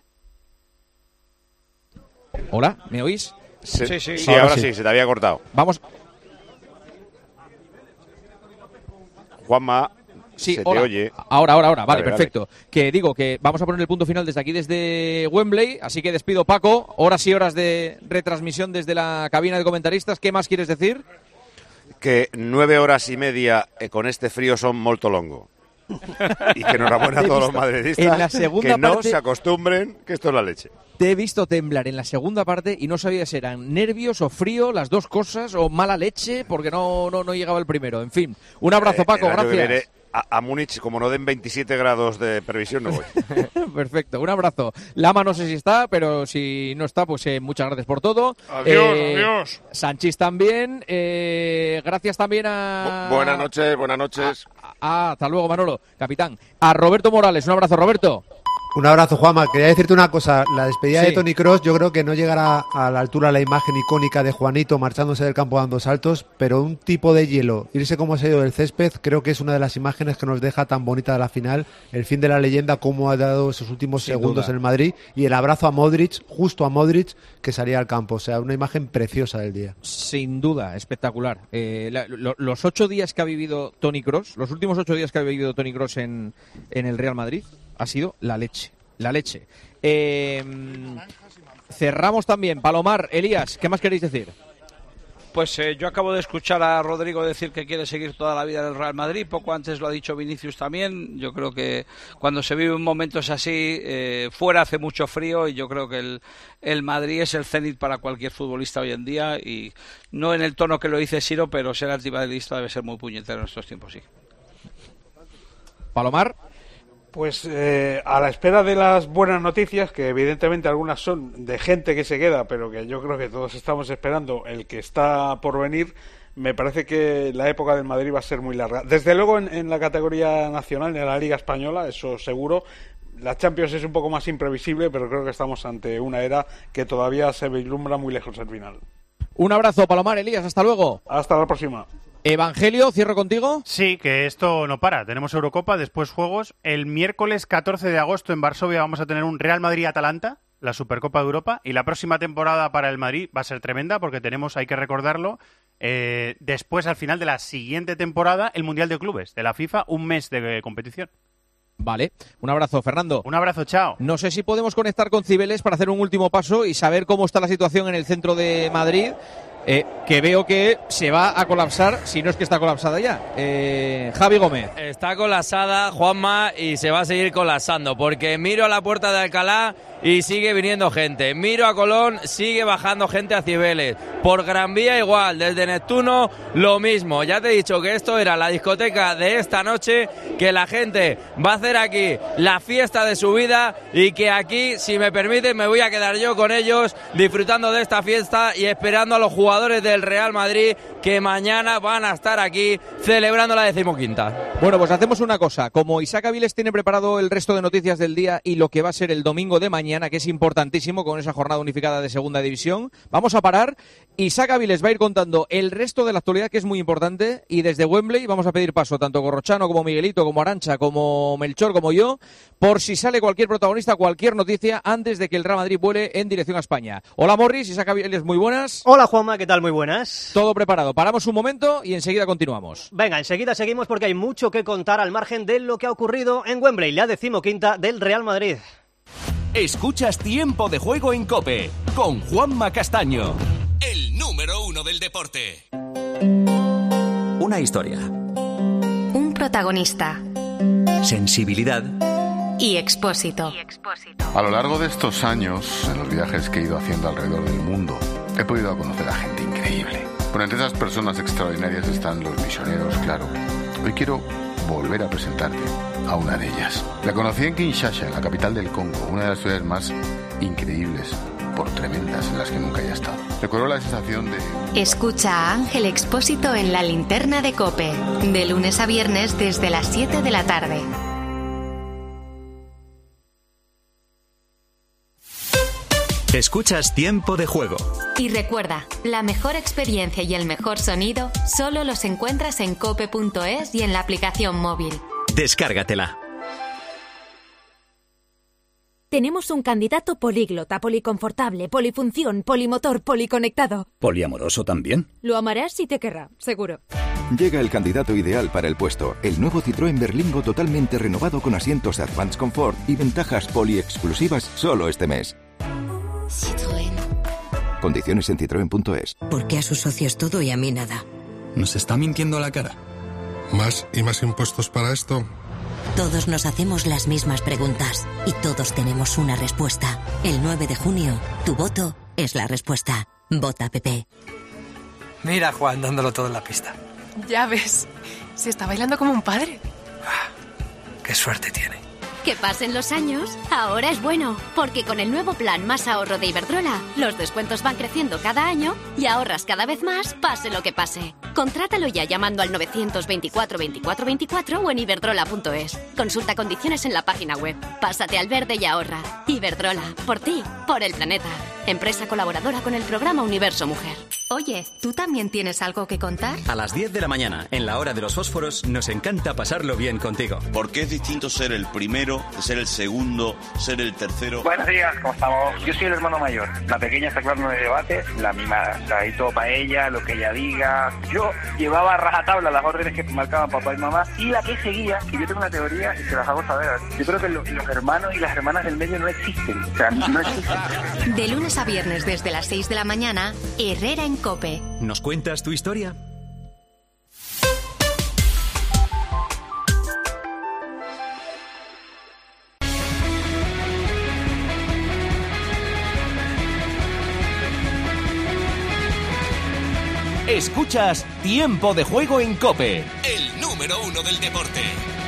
Hola, ¿me oís? Sí, ahora sí, se te había cortado. Vamos. Juanma, sí, se hola. te oye. Ahora. Vale, perfecto. Que digo que vamos a poner el punto final desde aquí, desde Wembley. Así que despido, Paco. Horas y horas de retransmisión desde la cabina de comentaristas. ¿Qué más quieres decir? Que 9 horas y media con este frío son molto longo. Y que enhorabuena a todos los madridistas, en la segunda que no parte, se acostumbren, que esto es la leche. Te he visto temblar en la segunda parte y no sabía si eran nervios o frío, las dos cosas, o mala leche, porque no llegaba el primero. En fin, un abrazo, Paco, gracias. A Múnich, como no den 27 grados de previsión, no voy. Perfecto, un abrazo. Lama no sé si está, pero si no está, pues muchas gracias por todo. Adiós. Sanchís también. Gracias también a... Buenas noches. Hasta luego, Manolo. Capitán. A Roberto Morales, un abrazo, Roberto. Un abrazo, Juanma. Quería decirte una cosa. La despedida Sí. de Toni Kroos yo creo que no llegará a la altura la imagen icónica de Juanito marchándose del campo dando saltos, pero un tipo de hielo, irse como se ha ido del césped, creo que es una de las imágenes que nos deja tan bonita de la final, el fin de la leyenda, cómo ha dado esos últimos Sin segundos duda. en el Madrid, y el abrazo a Modric, justo a Modric, que salía al campo. O sea, una imagen preciosa del día. Sin duda, espectacular. Los 8 días que ha vivido Toni Kroos, los últimos 8 días que ha vivido Toni Kroos en el Real Madrid, ha sido la leche. La leche. Cerramos también. Palomar, Elías, ¿qué más queréis decir? Pues yo acabo de escuchar a Rodrigo decir que quiere seguir toda la vida en el Real Madrid. Poco antes lo ha dicho Vinicius también. Yo creo que cuando se viven momentos así, fuera hace mucho frío y yo creo que el Madrid es el cenit para cualquier futbolista hoy en día. Y no en el tono que lo dice Siro, pero ser antimadridista debe ser muy puñetero en estos tiempos, sí. Palomar. Pues a la espera de las buenas noticias, que evidentemente algunas son de gente que se queda, pero que yo creo que todos estamos esperando el que está por venir, me parece que la época del Madrid va a ser muy larga. Desde luego en la categoría nacional, en la Liga Española, eso seguro. La Champions es un poco más imprevisible, pero creo que estamos ante una era que todavía se vislumbra muy lejos al final. Un abrazo, Palomar, Elías, hasta luego. Hasta la próxima. Evangelio, cierro contigo. Sí, que esto no para. Tenemos Eurocopa, después juegos. El miércoles 14 de agosto en Varsovia vamos a tener un Real Madrid-Atalanta, la Supercopa de Europa. Y la próxima temporada para el Madrid va a ser tremenda porque tenemos, hay que recordarlo, después al final de la siguiente temporada, el Mundial de Clubes de la FIFA, un mes de competición. Vale, un abrazo, Fernando. Un abrazo, chao. No sé si podemos conectar con Cibeles para hacer un último paso y saber cómo está la situación en el centro de Madrid. Que veo que se va a colapsar, si no es que está colapsada ya. Javi Gómez. Está colapsada, Juanma, y se va a seguir colapsando, porque miro a la puerta de Alcalá y sigue viniendo gente. Miro a Colón, sigue bajando gente a Cibeles. Por Gran Vía igual, desde Neptuno lo mismo. Ya te he dicho que esto era la discoteca de esta noche, que la gente va a hacer aquí la fiesta de su vida y que aquí, si me permiten, me voy a quedar yo con ellos disfrutando de esta fiesta y esperando a los jugadores del Real Madrid que mañana van a estar aquí celebrando la 15ª. Bueno, pues hacemos una cosa. Como Isaac Aviles tiene preparado el resto de noticias del día y lo que va a ser el domingo de mañana, que es importantísimo con esa jornada unificada de Segunda División, vamos a parar. Isaac Aviles va a ir contando el resto de la actualidad, que es muy importante, y desde Wembley vamos a pedir paso tanto Corrochano como Miguelito, como Arantxa, como Melchor, como yo, por si sale cualquier protagonista, cualquier noticia, antes de que el Real Madrid vuele en dirección a España. Hola, Morris. Isaac Aviles, muy buenas. Hola, Juanma. ¿qué tal? Muy buenas. Todo preparado. Paramos un momento y enseguida continuamos. Venga, enseguida seguimos porque hay mucho que contar al margen de lo que ha ocurrido en Wembley, la 15ª del Real Madrid. Escuchas Tiempo de Juego en COPE con Juanma Castaño, el número 1 del deporte. Una historia. Un protagonista. Sensibilidad. Y Expósito. A lo largo de estos años, en los viajes que he ido haciendo alrededor del mundo, he podido conocer a gente increíble. Pero entre esas personas extraordinarias están los misioneros, claro. Hoy quiero volver a presentarte a una de ellas. La conocí en Kinshasa, en la capital del Congo, una de las ciudades más increíbles, por tremendas, en las que nunca haya estado. Recuerdo la sensación de... Escucha a Ángel Expósito en La Linterna de COPE, de lunes a viernes desde las 7 de la tarde. Escuchas Tiempo de Juego. Y recuerda, la mejor experiencia y el mejor sonido solo los encuentras en cope.es y en la aplicación móvil. Descárgatela. Tenemos un candidato políglota, policonfortable, polifunción, polimotor, policonectado. ¿Poliamoroso también? Lo amarás y te querrá, seguro. Llega el candidato ideal para el puesto, el nuevo Citroën Berlingo totalmente renovado con asientos de Advanced Comfort y ventajas poli-exclusivas solo este mes. Citroën. Condiciones en citroen.es. ¿Por qué a sus socios todo y a mí nada? ¿Nos está mintiendo a la cara? ¿Más y más impuestos para esto? Todos nos hacemos las mismas preguntas y todos tenemos una respuesta. El 9 de junio, tu voto es la respuesta. Vota PP. Mira a Juan dándolo todo en la pista. Ya ves, se está bailando como un padre. Qué suerte tiene. Que pasen los años, ahora es bueno, porque con el nuevo plan Más Ahorro de Iberdrola, los descuentos van creciendo cada año y ahorras cada vez más, pase lo que pase. Contrátalo ya llamando al 924 24 24 o en iberdrola.es. Consulta condiciones en la página web. Pásate al verde y ahorra. Iberdrola, por ti, por el planeta. Empresa colaboradora con el programa Universo Mujer. Oye, ¿tú también tienes algo que contar? A las 10 de la mañana, en la hora de los fósforos, nos encanta pasarlo bien contigo. Porque es distinto ser el primero, ser el segundo, ser el tercero. Buenos días, ¿cómo estamos? Yo soy el hermano mayor. La pequeña está claro en el debate, la mimada. O sea, ahí todo para ella, lo que ella diga. Yo llevaba a rajatabla las órdenes que marcaban papá y mamá, y la que seguía, que yo tengo una teoría y se las hago saber. Yo creo que los hermanos y las hermanas del medio no existen. O sea, no existen. De lunes a viernes desde las 6 de la mañana, Herrera en COPE. ¿Nos cuentas tu historia? Escuchas Tiempo de Juego en COPE, el número 1 del deporte.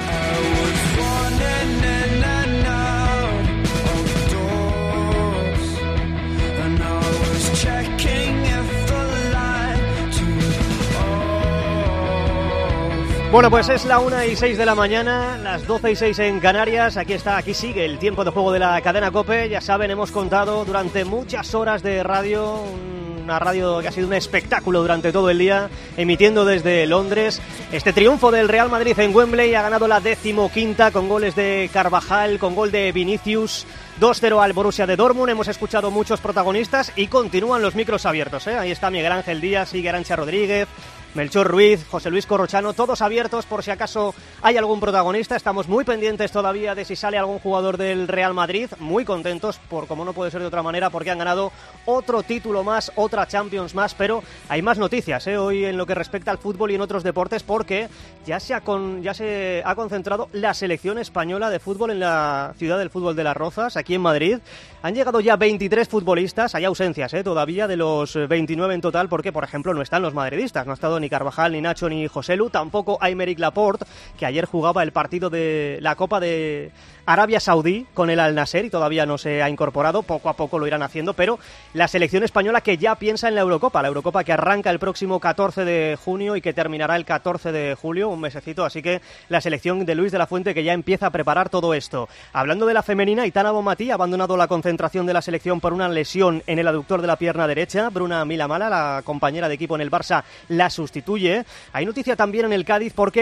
Bueno, pues es la 1:06 de la mañana, las 12:06 en Canarias. Aquí sigue el Tiempo de Juego de la cadena COPE. Ya saben, hemos contado durante muchas horas de radio, una radio que ha sido un espectáculo durante todo el día, emitiendo desde Londres. Este triunfo del Real Madrid en Wembley, ha ganado la 15ª con goles de Carvajal, con gol de Vinicius. 2-0 al Borussia de Dortmund. Hemos escuchado muchos protagonistas y continúan los micros abiertos, ¿eh? Ahí está Miguel Ángel Díaz, sigue Arantxa Rodríguez, Melchor Ruiz, José Luis Corrochano, todos abiertos por si acaso hay algún protagonista. Estamos muy pendientes todavía de si sale algún jugador del Real Madrid, muy contentos, por como no puede ser de otra manera, porque han ganado otro título más, otra Champions más, pero hay más noticias hoy en lo que respecta al fútbol y en otros deportes, porque ya se ha concentrado la selección española de fútbol en la ciudad del fútbol de Las Rozas, aquí en Madrid. Han llegado ya 23 futbolistas, hay ausencias todavía de los 29 en total, porque por ejemplo no están los madridistas, no ha estado ni Carvajal, ni Nacho, ni Joselu, tampoco Aymeric Laporte, que ayer jugaba el partido de la Copa de Arabia Saudí con el Al Nassr y todavía no se ha incorporado, poco a poco lo irán haciendo, pero la selección española que ya piensa en la Eurocopa que arranca el próximo 14 de junio y que terminará el 14 de julio, un mesecito, así que la selección de Luis de la Fuente que ya empieza a preparar todo esto. Hablando de la femenina, Aitana Bonmatí ha abandonado la concentración de la selección por una lesión en el aductor de la pierna derecha. Bruna Milamala, la compañera de equipo en el Barça, la sustituye. Hay noticia también en el Cádiz porque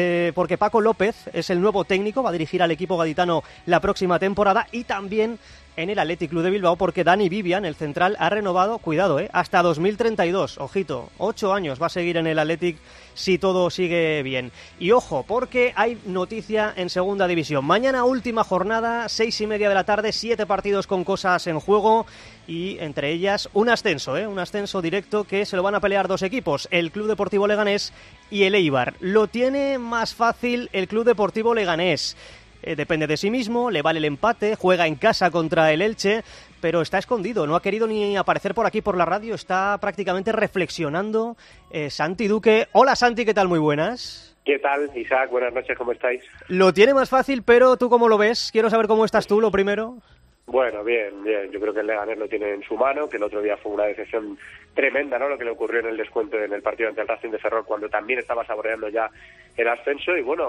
Paco López es el nuevo técnico, va a dirigir al equipo gaditano la próxima temporada, y también en el Athletic Club de Bilbao porque Dani Vivian, el central, ha renovado, cuidado, hasta 2032, ojito, 8 años va a seguir en el Athletic si todo sigue bien. Y ojo, porque hay noticia en segunda división. Mañana última jornada, 6:30 de la tarde, 7 partidos con cosas en juego y entre ellas un ascenso directo que se lo van a pelear 2 equipos, el Club Deportivo Leganés y el Eibar. Lo tiene más fácil el Club Deportivo Leganés. Depende de sí mismo, le vale el empate, juega en casa contra el Elche, pero está escondido, no ha querido ni aparecer por aquí por la radio, está prácticamente reflexionando. Santi Duque. Hola Santi, ¿qué tal? Muy buenas. ¿Qué tal, Isaac? Buenas noches, ¿cómo estáis? Lo tiene más fácil, pero ¿tú cómo lo ves? Quiero saber cómo estás tú, lo primero. Bueno, bien. Yo creo que el Leganés lo tiene en su mano, que el otro día fue una decepción tremenda, ¿no? Lo que le ocurrió en el descuento en el partido ante el Racing de Ferrol, cuando también estaba saboreando ya el ascenso. Y bueno,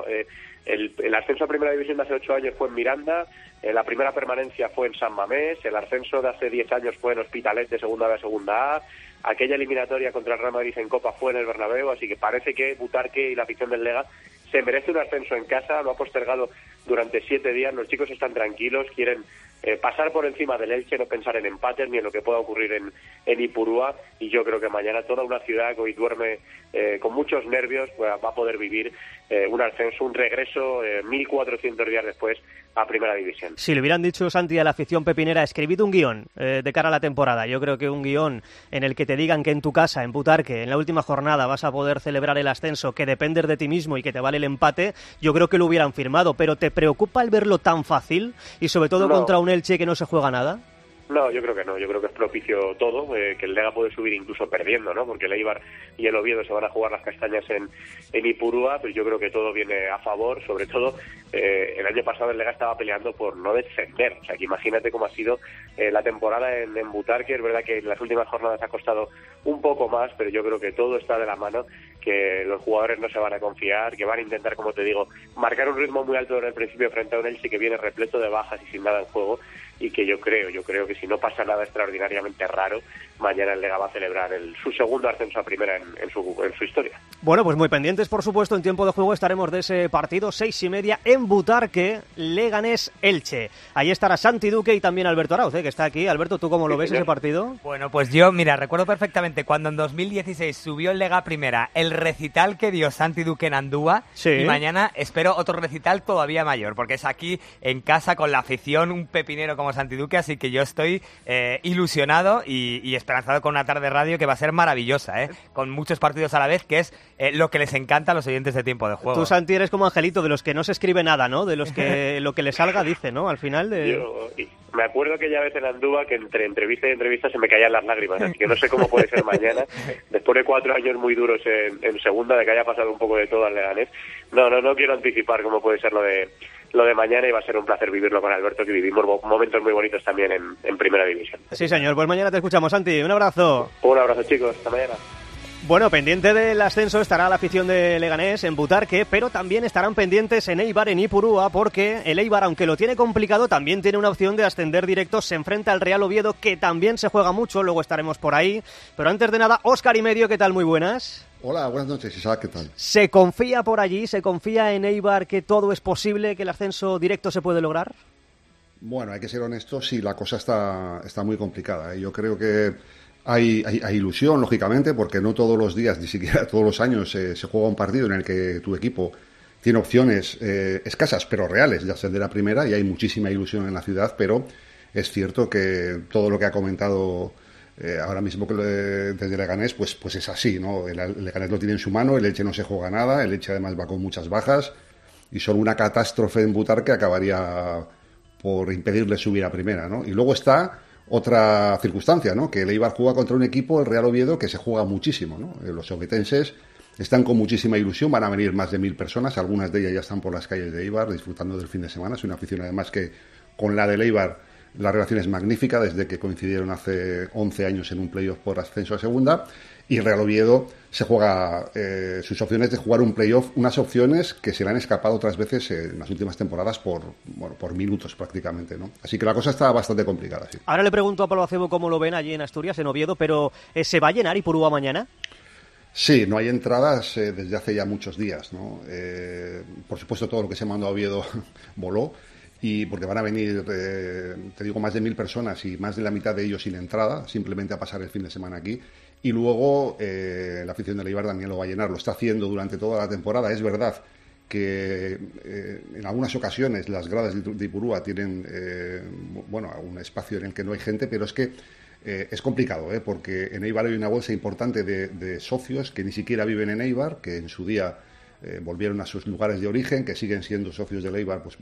el ascenso a Primera División de hace 8 años fue en Miranda, la primera permanencia fue en San Mamés, el ascenso de hace 10 años fue en Hospitalet de Segunda B a Segunda A, aquella eliminatoria contra el Real Madrid en Copa fue en el Bernabéu, así que parece que Butarque y la afición del Lega se merece un ascenso en casa, lo ha postergado durante 7 días, los chicos están tranquilos, quieren pasar por encima del Elche, no pensar en empates ni en lo que pueda ocurrir en Ipurúa, y yo creo que mañana toda una ciudad que hoy duerme con muchos nervios pues, va a poder vivir un ascenso, un regreso 1.400 días después a Primera División. Si le hubieran dicho, Santi, a la afición pepinera, escribid un guión de cara a la temporada, yo creo que un guión en el que te digan que en tu casa, en Butarque, en la última jornada vas a poder celebrar el ascenso, que dependes de ti mismo y que te vale el empate, yo creo que lo hubieran firmado, pero ¿te preocupa el verlo tan fácil y sobre todo contra un Elche que no se juega nada? No, yo creo que no, yo creo que es propicio todo, que el Lega puede subir incluso perdiendo, ¿no? Porque el Eibar y el Oviedo se van a jugar las castañas en Ipurúa, pero yo creo que todo viene a favor, sobre todo el año pasado el Lega estaba peleando por no descender, o sea que imagínate cómo ha sido la temporada en Butarque, es verdad que en las últimas jornadas ha costado un poco más, pero yo creo que todo está de la mano, que los jugadores no se van a confiar, que van a intentar, como te digo, marcar un ritmo muy alto en el principio frente a un Elche que viene repleto de bajas y sin nada en juego, y que yo creo que si no pasa nada extraordinariamente raro, mañana el Lega va a celebrar su segundo ascenso a Primera en su historia. Bueno, pues muy pendientes, por supuesto, en tiempo de juego estaremos de ese partido, 6:30 en Butarque, Leganés-Elche. Ahí estará Santi Duque y también Alberto Arauz, que está aquí. Alberto, ¿tú cómo lo ves ese partido? Bueno, pues yo, mira, recuerdo perfectamente cuando en 2016 subió el Lega a Primera, el recital que dio Santi Duque en Andúa, sí. Y mañana espero otro recital todavía mayor, porque es aquí en casa con la afición, un pepinero como Santi Duque, así que yo estoy ilusionado y esperanzado con una tarde radio que va a ser maravillosa, con muchos partidos a la vez, que es lo que les encanta a los oyentes de Tiempo de Juego. Tú, Santi, eres como Angelito, de los que no se escribe nada, ¿no? De los que lo que le salga dice, ¿no? Al final de... Yo me acuerdo aquella vez en Andúa que entre entrevista y entrevista se me caían las lágrimas, así que no sé cómo puede ser mañana, después de 4 años muy duros en segunda, de que haya pasado un poco de todo al Leganés. No quiero anticipar cómo puede ser lo de mañana, y va a ser un placer vivirlo con Alberto, que vivimos momentos muy bonitos también en Primera División. Sí, señor, pues mañana te escuchamos, Santi. Un abrazo. Un abrazo, chicos. Hasta mañana. Bueno, pendiente del ascenso estará la afición de Leganés en Butarque, pero también estarán pendientes en Eibar, en Ipurúa, porque el Eibar, aunque lo tiene complicado, también tiene una opción de ascender directo. Se enfrenta al Real Oviedo, que también se juega mucho, luego estaremos por ahí. Pero antes de nada, Óscar y Medio, ¿qué tal? Muy buenas. Hola, buenas noches, Isaac, ¿qué tal? ¿Se confía por allí, se confía en Eibar que todo es posible, que el ascenso directo se puede lograr? Bueno, hay que ser honestos, sí, la cosa está muy complicada, Yo creo que hay ilusión, lógicamente, porque no todos los días, ni siquiera todos los años, se juega un partido en el que tu equipo tiene opciones escasas, pero reales, de ascender a Primera, y hay muchísima ilusión en la ciudad, pero es cierto que todo lo que ha comentado ahora mismo desde Leganés, pues es así, ¿no? El Leganés lo tiene en su mano, el Elche no se juega nada, el Elche además va con muchas bajas, y solo una catástrofe en Butarque acabaría por impedirle subir a Primera, ¿no? Y luego está otra circunstancia, ¿no? Que el Eibar juega contra un equipo, el Real Oviedo, que se juega muchísimo, ¿no? Los ovetenses están con muchísima ilusión, van a venir más de 1.000 personas, algunas de ellas ya están por las calles de Eibar disfrutando del fin de semana. Es una afición además que con la del Eibar la relación es magnífica desde que coincidieron hace 11 años en un playoff por ascenso a segunda, y Real Oviedo se juega sus opciones de jugar un playoff, unas opciones que se le han escapado otras veces en las últimas temporadas por minutos prácticamente, ¿no? Así que la cosa está bastante complicada, sí. Ahora le pregunto a Pablo Acebo cómo lo ven allí en Asturias, en Oviedo, pero ¿se va a llenar Ipurúa mañana? Sí, no hay entradas desde hace ya muchos días, ¿no? Por supuesto, todo lo que se mandó a Oviedo voló. y porque van a venir, te digo, más de 1.000 personas y más de la mitad de ellos sin entrada, simplemente a pasar el fin de semana aquí. Y luego la afición del Eibar también lo va a llenar, lo está haciendo durante toda la temporada. Es verdad que en algunas ocasiones las gradas de Ipurúa tienen un espacio en el que no hay gente, pero es que es complicado, porque en Eibar hay una bolsa importante de socios que ni siquiera viven en Eibar, que en su día volvieron a sus lugares de origen, que siguen siendo socios del Eibar, pues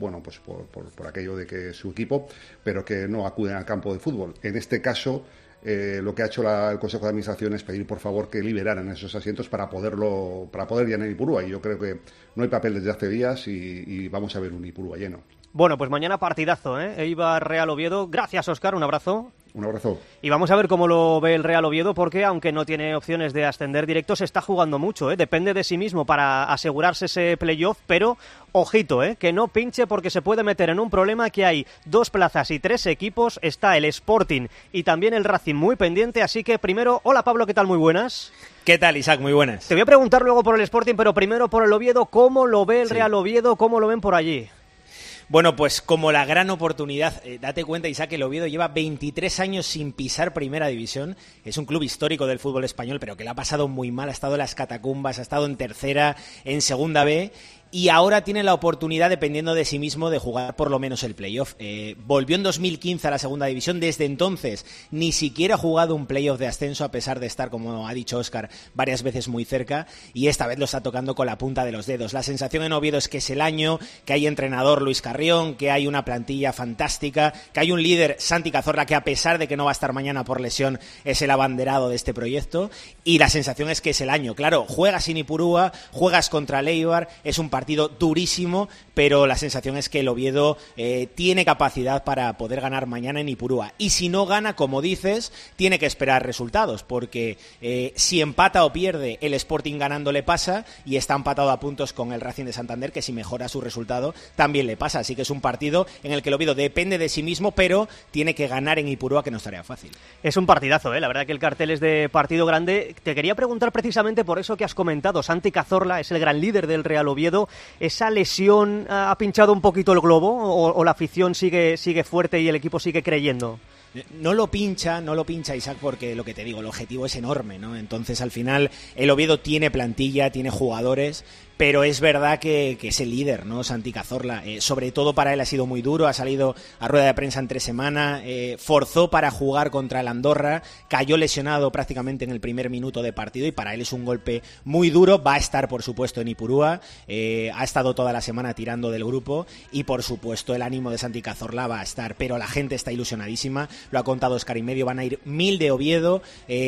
por aquello de que es su equipo, pero que no acuden al campo de fútbol. En este caso, lo que ha hecho el Consejo de Administración es pedir, por favor, que liberaran esos asientos para poder llenar Ipurúa. Y yo creo que no hay papel desde hace días y vamos a ver un Ipurúa lleno. Bueno, pues mañana partidazo, Eibar Real Oviedo. Gracias, Óscar, un abrazo. Un abrazo. Y vamos a ver cómo lo ve el Real Oviedo, porque aunque no tiene opciones de ascender directo, se está jugando mucho, depende de sí mismo para asegurarse ese playoff, pero ojito, que no pinche, porque se puede meter en un problema que hay 2 plazas y 3 equipos, está el Sporting y también el Racing muy pendiente, así que primero, hola Pablo, ¿qué tal? Muy buenas. ¿Qué tal, Isaac? Muy buenas. Te voy a preguntar luego por el Sporting, pero primero por el Oviedo, ¿cómo lo ve el Real Oviedo? ¿Cómo lo ven por allí? Bueno, pues como la gran oportunidad, date cuenta, Isaac, que el Oviedo lleva 23 años sin pisar Primera División, es un club histórico del fútbol español, pero que le ha pasado muy mal, ha estado en las catacumbas, ha estado en tercera, en segunda B, y ahora tiene la oportunidad, dependiendo de sí mismo, de jugar por lo menos el playoff. Volvió en 2015 a la segunda división, desde entonces ni siquiera ha jugado un playoff de ascenso, a pesar de estar, como ha dicho Óscar, varias veces muy cerca, y esta vez lo está tocando con la punta de los dedos. La sensación en Oviedo es que es el año, que hay entrenador Luis Carrión, que hay una plantilla fantástica, que hay un líder, Santi Cazorla, que a pesar de que no va a estar mañana por lesión, es el abanderado de este proyecto, y la sensación es que es el año. Claro, juegas sin Ipurúa, juegas contra el Eibar, es un partido durísimo, pero la sensación es que el Oviedo tiene capacidad para poder ganar mañana en Ipurúa, y si no gana, como dices, tiene que esperar resultados, porque si empata o pierde, el Sporting ganando le pasa, y está empatado a puntos con el Racing de Santander, que si mejora su resultado también le pasa, así que es un partido en el que el Oviedo depende de sí mismo, pero tiene que ganar en Ipurúa, que no es tarea fácil. Es un partidazo, la verdad que el cartel es de partido grande. Te quería preguntar precisamente por eso que has comentado, Santi Cazorla es el gran líder del Real Oviedo. ¿Esa lesión ha pinchado un poquito el globo o la afición sigue fuerte y el equipo sigue creyendo? No lo pincha, Isaac, porque lo que te digo, el objetivo es enorme, ¿no? Entonces, al final, el Oviedo tiene plantilla, tiene jugadores, pero es verdad que es el líder, ¿no? Santi Cazorla. Sobre todo para él ha sido muy duro, ha salido a rueda de prensa entre semana, forzó para jugar contra el Andorra, cayó lesionado prácticamente en el primer minuto de partido, y para él es un golpe muy duro. Va a estar, por supuesto, en Ipurúa, ha estado toda la semana tirando del grupo, y por supuesto el ánimo de Santi Cazorla va a estar, pero la gente está ilusionadísima, lo ha contado Óscar y medio, van a ir 1.000 de Oviedo,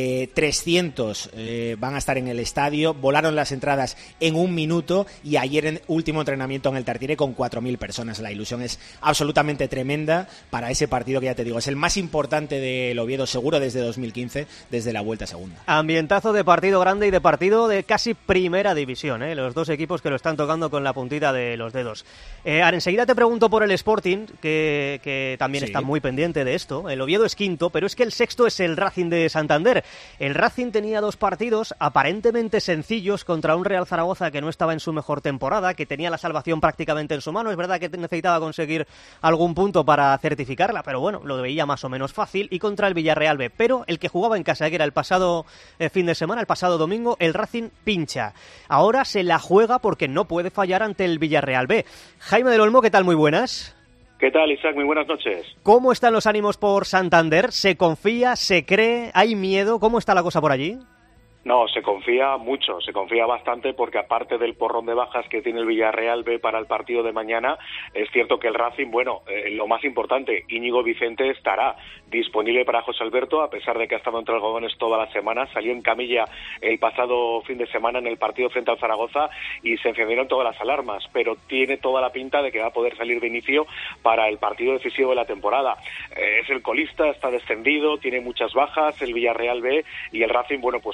300 van a estar en el estadio, volaron las entradas en un minuto, y ayer en último entrenamiento en el Tartiere con 4.000 personas. La ilusión es absolutamente tremenda para ese partido que, ya te digo, es el más importante del Oviedo seguro desde 2015, desde la vuelta segunda. Ambientazo de partido grande y de partido de casi Primera División, los dos equipos que lo están tocando con la puntita de los dedos. Enseguida te pregunto por el Sporting, que también está muy pendiente de esto. El Oviedo es quinto, pero es que el sexto es el Racing de Santander. El Racing tenía 2 partidos aparentemente sencillos contra un Real Zaragoza que no estaba en su mejor temporada, que tenía la salvación prácticamente en su mano. Es verdad que necesitaba conseguir algún punto para certificarla, pero bueno, lo veía más o menos fácil, y contra el Villarreal B. Pero el que jugaba en casa, que era el pasado fin de semana, el pasado domingo, el Racing pincha. Ahora se la juega porque no puede fallar ante el Villarreal B. Jaime del Olmo, ¿qué tal? Muy buenas. ¿Qué tal, Isaac? Muy buenas noches. ¿Cómo están los ánimos por Santander? ¿Se confía? ¿Se cree? ¿Hay miedo? ¿Cómo está la cosa por allí? No, se confía mucho, se confía bastante, porque aparte del porrón de bajas que tiene el Villarreal B para el partido de mañana, es cierto que el Racing, lo más importante, Íñigo Vicente estará disponible para José Alberto, a pesar de que ha estado entre algodones toda la semana. Salió en camilla el pasado fin de semana en el partido frente al Zaragoza y se encendieron todas las alarmas, pero tiene toda la pinta de que va a poder salir de inicio para el partido decisivo de la temporada. Es el colista, está descendido, tiene muchas bajas el Villarreal B, y el Racing, pues cuenta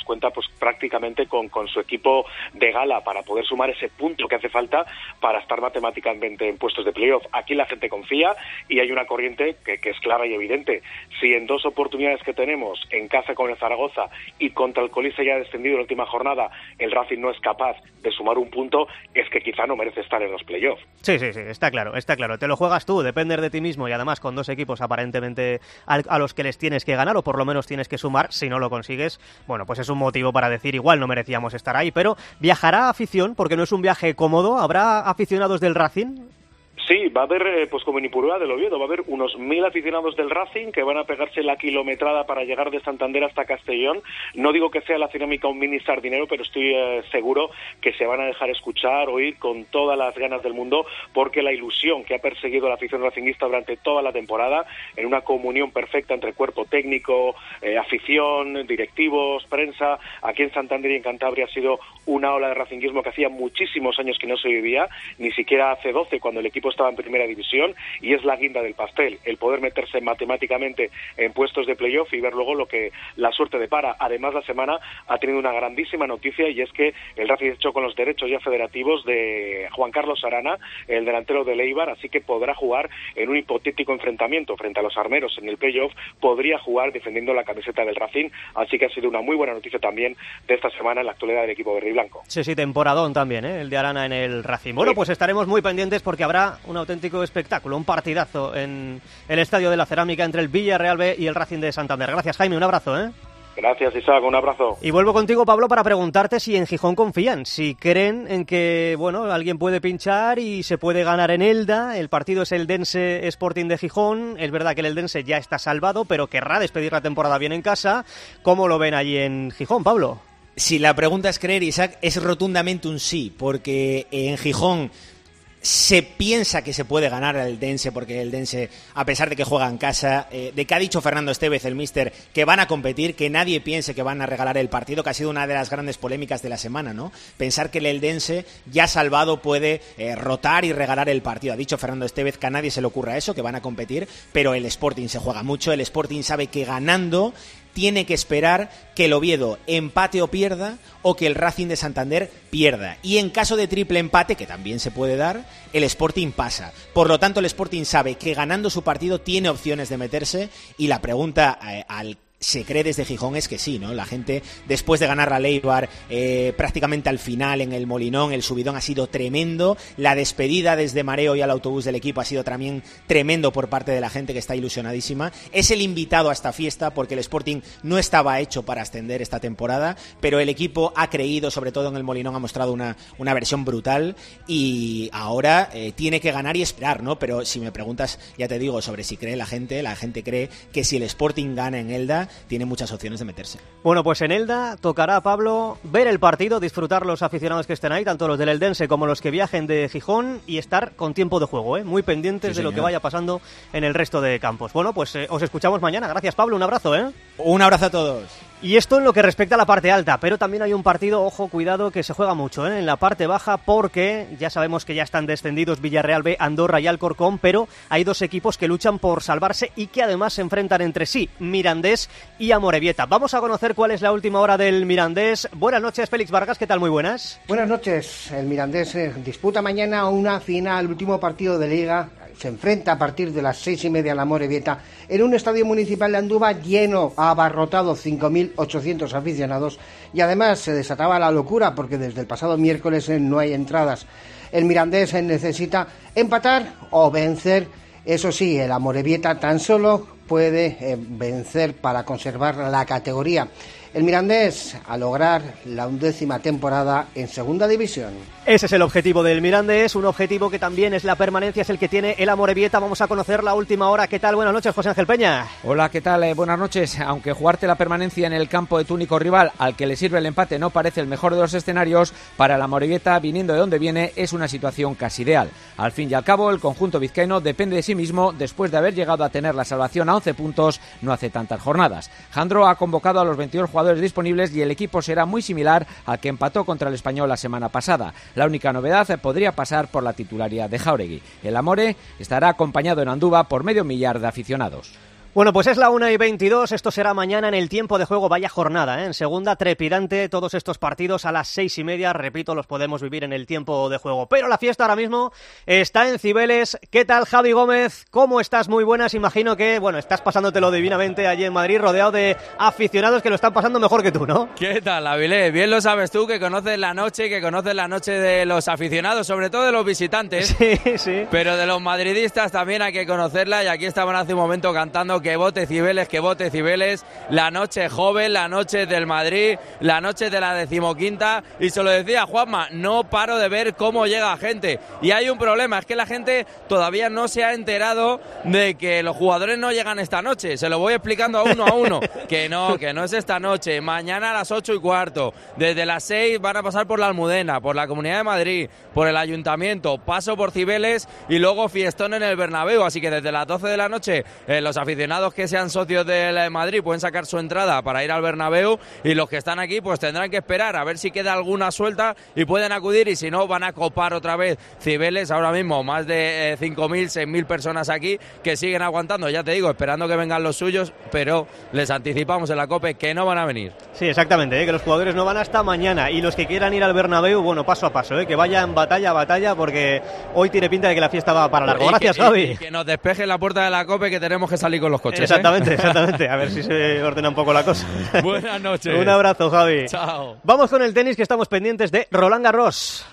pues prácticamente con su equipo de gala para poder sumar ese punto que hace falta para estar matemáticamente en puestos de playoff. Aquí la gente confía y hay una corriente que es clara y evidente. Si en 2 oportunidades que tenemos, en casa con el Zaragoza y contra el Colise ya descendido en la última jornada, el Racing no es capaz de sumar un punto, es que quizá no merece estar en los playoffs. Sí, está claro. Te lo juegas tú, dependes de ti mismo y además con 2 equipos aparentemente a los que les tienes que ganar o por lo menos tienes que sumar. Si no lo consigues, bueno, pues es un motivo para decir igual no merecíamos estar ahí, pero ¿viajará afición? Porque no es un viaje cómodo. ¿Habrá aficionados del Racing? Sí, va a haber, pues como en Ipurúa del Oviedo, va a haber unos 1.000 aficionados del Racing que van a pegarse la kilometrada para llegar de Santander hasta Castellón. No digo que sea la Cerámica un mini sardinero, pero estoy seguro que se van a dejar escuchar, oír con todas las ganas del mundo, porque la ilusión que ha perseguido la afición racinguista durante toda la temporada, en una comunión perfecta entre cuerpo técnico, afición, directivos, prensa, aquí en Santander y en Cantabria ha sido una ola de racinguismo que hacía muchísimos años que no se vivía, ni siquiera hace 12 cuando el equipo estaba en primera división, y es la guinda del pastel, el poder meterse matemáticamente en puestos de playoff y ver luego lo que la suerte depara. Además, la semana ha tenido una grandísima noticia y es que el Racing ha hecho con los derechos ya federativos de Juan Carlos Arana, el delantero del Eibar, así que podrá jugar en un hipotético enfrentamiento frente a los armeros en el playoff, podría jugar defendiendo la camiseta del Racing, así que ha sido una muy buena noticia también de esta semana en la actualidad del equipo verde y blanco. Sí, temporadón también, el de Arana en el Racing. Bueno, pues estaremos muy pendientes porque habrá un auténtico espectáculo, un partidazo en el Estadio de la Cerámica entre el Villarreal B y el Racing de Santander. Gracias, Jaime, un abrazo. Gracias, Isaac, un abrazo. Y vuelvo contigo, Pablo, para preguntarte si en Gijón confían, si creen en que, bueno, alguien puede pinchar y se puede ganar en Elda. El partido es el Eldense Sporting de Gijón. Es verdad que el Eldense ya está salvado, pero querrá despedir la temporada bien en casa. ¿Cómo lo ven allí en Gijón, Pablo? Si la pregunta es creer, Isaac, es rotundamente un sí, porque en Gijón se piensa que se puede ganar al Eldense, porque el Eldense, a pesar de que juega en casa, de que ha dicho Fernando Estévez, el míster, que van a competir, que nadie piense que van a regalar el partido, que ha sido una de las grandes polémicas de la semana, ¿no? Pensar que el Eldense, ya salvado, puede rotar y regalar el partido. Ha dicho Fernando Estévez que a nadie se le ocurra eso, que van a competir, pero el Sporting se juega mucho, el Sporting sabe que ganando tiene que esperar que el Oviedo empate o pierda, o que el Racing de Santander pierda. Y en caso de triple empate, que también se puede dar, el Sporting pasa. Por lo tanto, el Sporting sabe que ganando su partido tiene opciones de meterse, y la pregunta se cree desde Gijón es que sí, ¿no? La gente, después de ganar a Eibar, prácticamente al final en el Molinón, el subidón ha sido tremendo, la despedida desde Mareo y al autobús del equipo ha sido también tremendo por parte de la gente, que está ilusionadísima. Es el invitado a esta fiesta porque el Sporting no estaba hecho para ascender esta temporada, pero el equipo ha creído, sobre todo en el Molinón, ha mostrado una versión brutal, y ahora tiene que ganar y esperar, ¿no? Pero si me preguntas, ya te digo, sobre si cree la gente cree que si el Sporting gana en Elda, tiene muchas opciones de meterse. Bueno, pues en Elda tocará a Pablo ver el partido, disfrutar los aficionados que estén ahí, tanto los del Eldense como los que viajen de Gijón, y estar con tiempo de juego, muy pendientes de lo que vaya pasando en el resto de campos. Bueno, pues os escuchamos mañana. Gracias, Pablo, un abrazo. Un abrazo a todos. Y esto en lo que respecta a la parte alta, pero también hay un partido, ojo, cuidado, que se juega mucho en la parte baja, porque ya sabemos que ya están descendidos Villarreal B, Andorra y Alcorcón, pero hay 2 equipos que luchan por salvarse y que además se enfrentan entre sí, Mirandés y Amorebieta. Vamos a conocer cuál es la última hora del Mirandés. Buenas noches, Félix Vargas, ¿qué tal? Muy buenas. Buenas noches. El Mirandés disputa mañana una final, último partido de Liga. Se enfrenta a partir de las 6:30 a la Amorebieta en un estadio municipal de Andúba lleno, abarrotado, 5.800 aficionados, y además se desataba la locura porque desde el pasado miércoles no hay entradas. El Mirandés necesita empatar o vencer. Eso sí, el Amorebieta tan solo puede vencer para conservar la categoría. El Mirandés a lograr la 11ª temporada en Segunda División. Ese es el objetivo del Mirandés, un objetivo que también es la permanencia, es el que tiene el Amorebieta. Vamos a conocer la última hora. ¿Qué tal? Buenas noches, José Ángel Peña. Hola, ¿qué tal? Buenas noches. Aunque jugarte la permanencia en el campo de tu único rival, al que le sirve el empate, no parece el mejor de los escenarios, para el Amorebieta, viniendo de donde viene, es una situación casi ideal. Al fin y al cabo, el conjunto vizcaíno depende de sí mismo después de haber llegado a tener la salvación a 11 puntos no hace tantas jornadas. Jandro ha convocado a los 22 jugadores disponibles y el equipo será muy similar al que empató contra el Español la semana pasada. La única novedad podría pasar por la titularidad de Jáuregui. El Amore estará acompañado en Andúba por 500.000 de aficionados. Bueno, pues es la 1:22, esto será mañana en el tiempo de juego, vaya jornada, ¿eh? En segunda, trepidante, todos estos partidos a las 6:30, repito, los podemos vivir en el tiempo de juego. Pero la fiesta ahora mismo está en Cibeles. ¿Qué tal, Javi Gómez? ¿Cómo estás? Muy buenas, imagino que, bueno, estás pasándotelo divinamente allí en Madrid, rodeado de aficionados que lo están pasando mejor que tú, ¿no? ¿Qué tal, Avilés? Bien lo sabes tú, que conoces la noche de los aficionados, sobre todo de los visitantes. Sí, sí. Pero de los madridistas también hay que conocerla, y aquí estaban hace un momento cantando que vote Cibeles, la noche joven, la noche del Madrid, la noche de la 15ª, y se lo decía Juanma, no paro de ver cómo llega gente, y hay un problema, es que la gente todavía no se ha enterado de que los jugadores no llegan esta noche, se lo voy explicando a uno, que no es esta noche, mañana a las 8:15, desde las 6 van a pasar por la Almudena, por la Comunidad de Madrid, por el Ayuntamiento, paso por Cibeles y luego fiestón en el Bernabéu, así que desde las 12 de la noche los aficionados que sean socios del Madrid pueden sacar su entrada para ir al Bernabéu, y los que están aquí pues tendrán que esperar a ver si queda alguna suelta y pueden acudir, y si no van a copar otra vez Cibeles. Ahora mismo más de 5.000, 6.000 personas aquí que siguen aguantando, ya te digo, esperando que vengan los suyos, pero les anticipamos en la COPE que no van a venir. Sí, exactamente, que los jugadores no van hasta mañana, y los que quieran ir al Bernabéu, bueno, paso a paso, que vayan batalla a batalla, porque hoy tiene pinta de que la fiesta va para largo. Gracias, Javi. Y que nos despeje la puerta de la COPE, que tenemos que salir con los coches. Exactamente, a ver si se ordena un poco la cosa. Buenas noches. Un abrazo, Javi. Chao. Vamos con el tenis, que estamos pendientes de Roland Garros.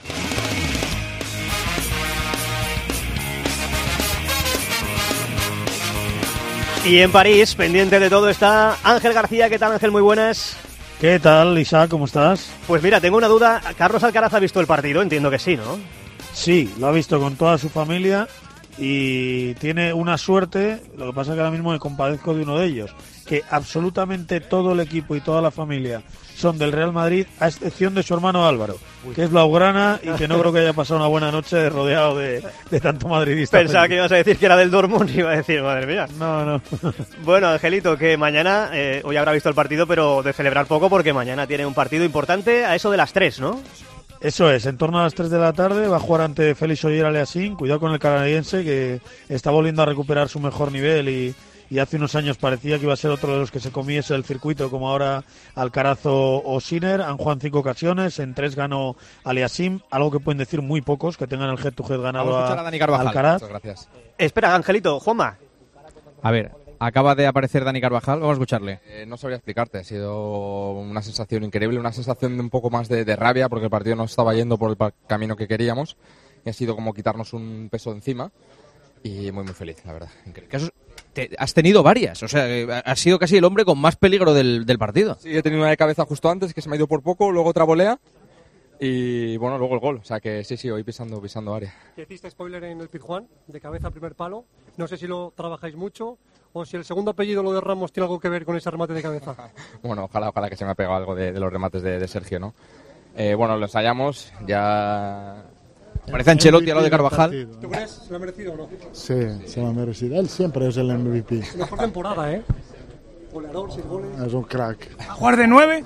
Y en París, pendiente de todo, está Ángel García. ¿Qué tal, Ángel? Muy buenas. ¿Qué tal, Isaac? ¿Cómo estás? Pues mira, tengo una duda. ¿Carlos Alcaraz ha visto el partido? Entiendo que sí, ¿no? Sí, lo ha visto con toda su familia y tiene una suerte. Lo que pasa es que ahora mismo me compadezco de uno de ellos, que absolutamente todo el equipo y toda la familia son del Real Madrid, a excepción de su hermano Álvaro, que es blaugrana y que no creo que haya pasado una buena noche rodeado de tanto madridista. Pensaba que ibas a decir que era del Dortmund y iba a decir, madre mía. No. Bueno, Angelito, que mañana, hoy habrá visto el partido, pero de celebrar poco, porque mañana tiene un partido importante a eso de las 3, ¿no? Eso es, en torno a las 3 de la tarde va a jugar ante Félix Auger-Aliassime. Cuidado con el canadiense, que está volviendo a recuperar su mejor nivel y hace unos años parecía que iba a ser otro de los que se comiese el circuito, como ahora Alcaraz o Sinner. Han jugado en 5 ocasiones, en 3 ganó Aliassime, algo que pueden decir muy pocos que tengan el head-to-head ganado a Dani Carvajal. Alcaraz. Muchas gracias. Espera, Angelito, Juanma. A ver, acaba de aparecer Dani Carvajal, vamos a escucharle. No sabría explicarte, ha sido una sensación increíble, una sensación de un poco más de rabia, porque el partido no estaba yendo por el camino que queríamos, y ha sido como quitarnos un peso de encima, y muy feliz, la verdad. Increíble. Has tenido varias, o sea, has sido casi el hombre con más peligro del partido. Sí, he tenido una de cabeza justo antes, que se me ha ido por poco, luego otra volea, y bueno, luego el gol, o sea que sí, hoy pisando área. Hiciste spoiler en el Pizjuán, de cabeza primer palo, no sé si lo trabajáis mucho, o si el segundo apellido, lo de Ramos, tiene algo que ver con ese remate de cabeza. Bueno, ojalá que se me ha pegado algo de los remates de Sergio, ¿no? Bueno, lo ensayamos, ya... Parece Ancelotti a lo de Carvajal. ¿Tú crees? ¿Se lo ha merecido o no? Sí, se lo ha merecido. Él siempre es el MVP. Su mejor temporada, ¿eh? Goleador, 6 goles. Es un crack. ¿A jugar de 9?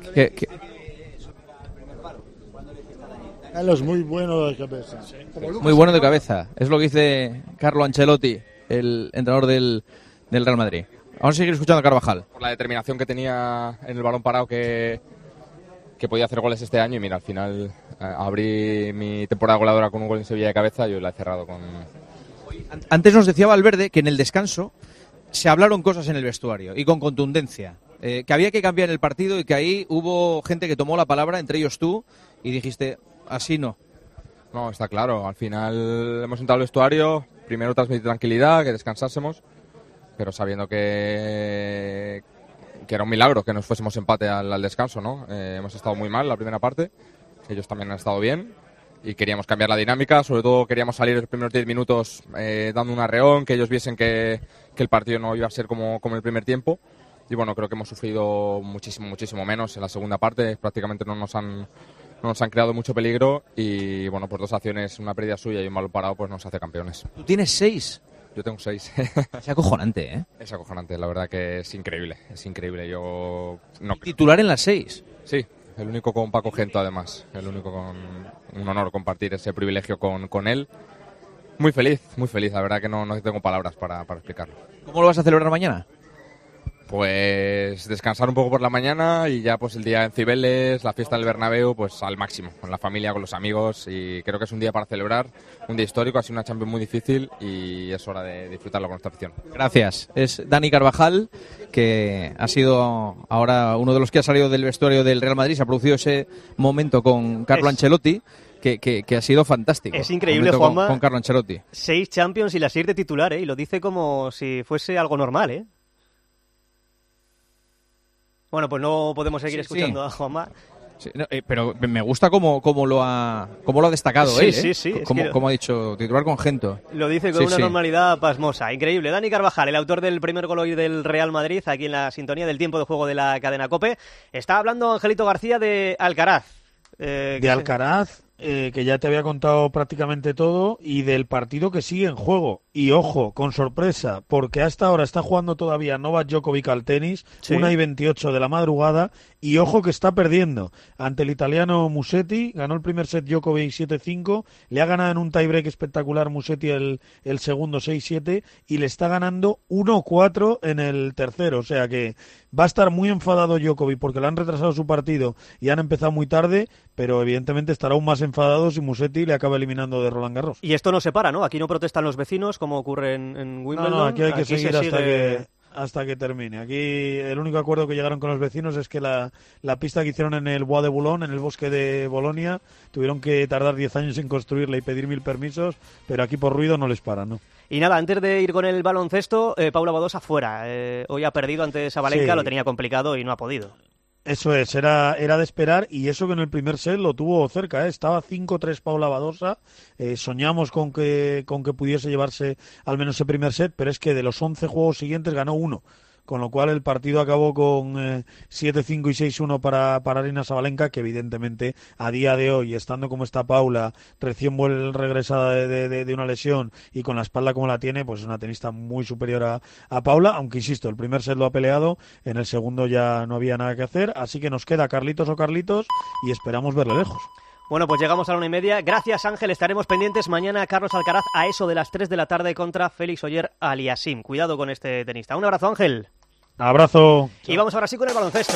Él es muy bueno de cabeza. Muy bueno de cabeza. Es lo que dice Carlo Ancelotti, el entrenador del Real Madrid. Vamos a seguir escuchando a Carvajal. Por la determinación que tenía en el balón parado, que podía hacer goles este año, y mira, al final abrí mi temporada goleadora con un gol en Sevilla de cabeza y hoy la he cerrado con... Antes nos decía Valverde que en el descanso se hablaron cosas en el vestuario y con contundencia, que había que cambiar el partido y que ahí hubo gente que tomó la palabra, entre ellos tú, y dijiste, así no. No, está claro, al final hemos entrado al vestuario, primero transmitir tranquilidad, que descansásemos, pero sabiendo que era un milagro que nos fuésemos empate al descanso, ¿no? Hemos estado muy mal la primera parte, ellos también han estado bien y queríamos cambiar la dinámica, sobre todo queríamos salir los primeros 10 minutos dando un arreón, que ellos viesen que el partido no iba a ser como el primer tiempo, y bueno, creo que hemos sufrido muchísimo menos en la segunda parte, prácticamente no nos han creado mucho peligro, y bueno, pues 2 acciones, una pérdida suya y un balón parado, pues nos hace campeones. ¿Tú tienes 6? Yo tengo 6. Es acojonante, ¿eh? Es acojonante, la verdad que es increíble. Yo no... ¿Titular en las 6? Sí, el único con Paco Gento, además. El único con un honor compartir ese privilegio con él. Muy feliz, la verdad que no tengo palabras para explicarlo. ¿Cómo lo vas a celebrar mañana? Pues descansar un poco por la mañana y ya pues el día en Cibeles, la fiesta del Bernabéu, pues al máximo, con la familia, con los amigos, y creo que es un día para celebrar, un día histórico, ha sido una Champions muy difícil y es hora de disfrutarlo con nuestra afición. Gracias. Es Dani Carvajal, que ha sido ahora uno de los que ha salido del vestuario del Real Madrid, se ha producido ese momento con Carlo Ancelotti, que ha sido fantástico. Es increíble, Juanma. Con Carlo Ancelotti. 6 Champions y las 6 de titular, y lo dice como si fuese algo normal, ¿eh? Bueno, pues no podemos seguir escuchando a Juanma. Sí, no, pero me gusta cómo lo ha destacado él, ¿eh? Sí. Como ha dicho, titular con Gento. Lo dice con una normalidad pasmosa. Increíble. Dani Carvajal, el autor del primer gol hoy del Real Madrid, aquí en la sintonía del tiempo de juego de la cadena COPE. Está hablando Angelito García de Alcaraz. De Alcaraz, que ya te había contado prácticamente todo, y del partido que sigue en juego. Y ojo, con sorpresa, porque hasta ahora está jugando todavía Novak Djokovic al tenis, 1:28 de la madrugada, y ojo que está perdiendo ante el italiano Musetti. Ganó el primer set Djokovic 7-5, le ha ganado en un tiebreak espectacular Musetti el segundo 6-7, y le está ganando 1-4 en el tercero. O sea que va a estar muy enfadado Djokovic porque le han retrasado su partido y han empezado muy tarde, pero evidentemente estará aún más enfadado si Musetti le acaba eliminando de Roland Garros. Y esto no se para, ¿no? Aquí no protestan los vecinos como ocurre en Wimbledon. No, aquí hay que seguir hasta que termine. Aquí el único acuerdo que llegaron con los vecinos es que la pista que hicieron en el Bois de Boulogne, en el bosque de Bolonia, tuvieron que tardar 10 años en construirla y pedir 1000 permisos, pero aquí por ruido no les paran, ¿no? Y nada, antes de ir con el baloncesto, Paula Badosa fuera. Hoy ha perdido ante Sabalenka, lo tenía complicado y no ha podido. Eso es, era de esperar, y eso que en el primer set lo tuvo cerca, estaba 5-3 Paula Badosa. Soñamos con que pudiese llevarse al menos ese primer set, pero es que de los 11 juegos siguientes ganó 1, con lo cual el partido acabó con 7-5 y 6-1 para Aryna Sabalenka, que evidentemente a día de hoy, estando como está Paula, recién regresada de una lesión y con la espalda como la tiene, pues es una tenista muy superior a Paula, aunque insisto, el primer set lo ha peleado, en el segundo ya no había nada que hacer, así que nos queda Carlitos y esperamos verle lejos. Bueno, pues llegamos a la 1:30. Gracias, Ángel. Estaremos pendientes mañana a Carlos Alcaraz a eso de las 3 de la tarde contra Félix Auger-Aliassime. Cuidado con este tenista. Un abrazo, Ángel. Abrazo. Y vamos ahora sí con el baloncesto.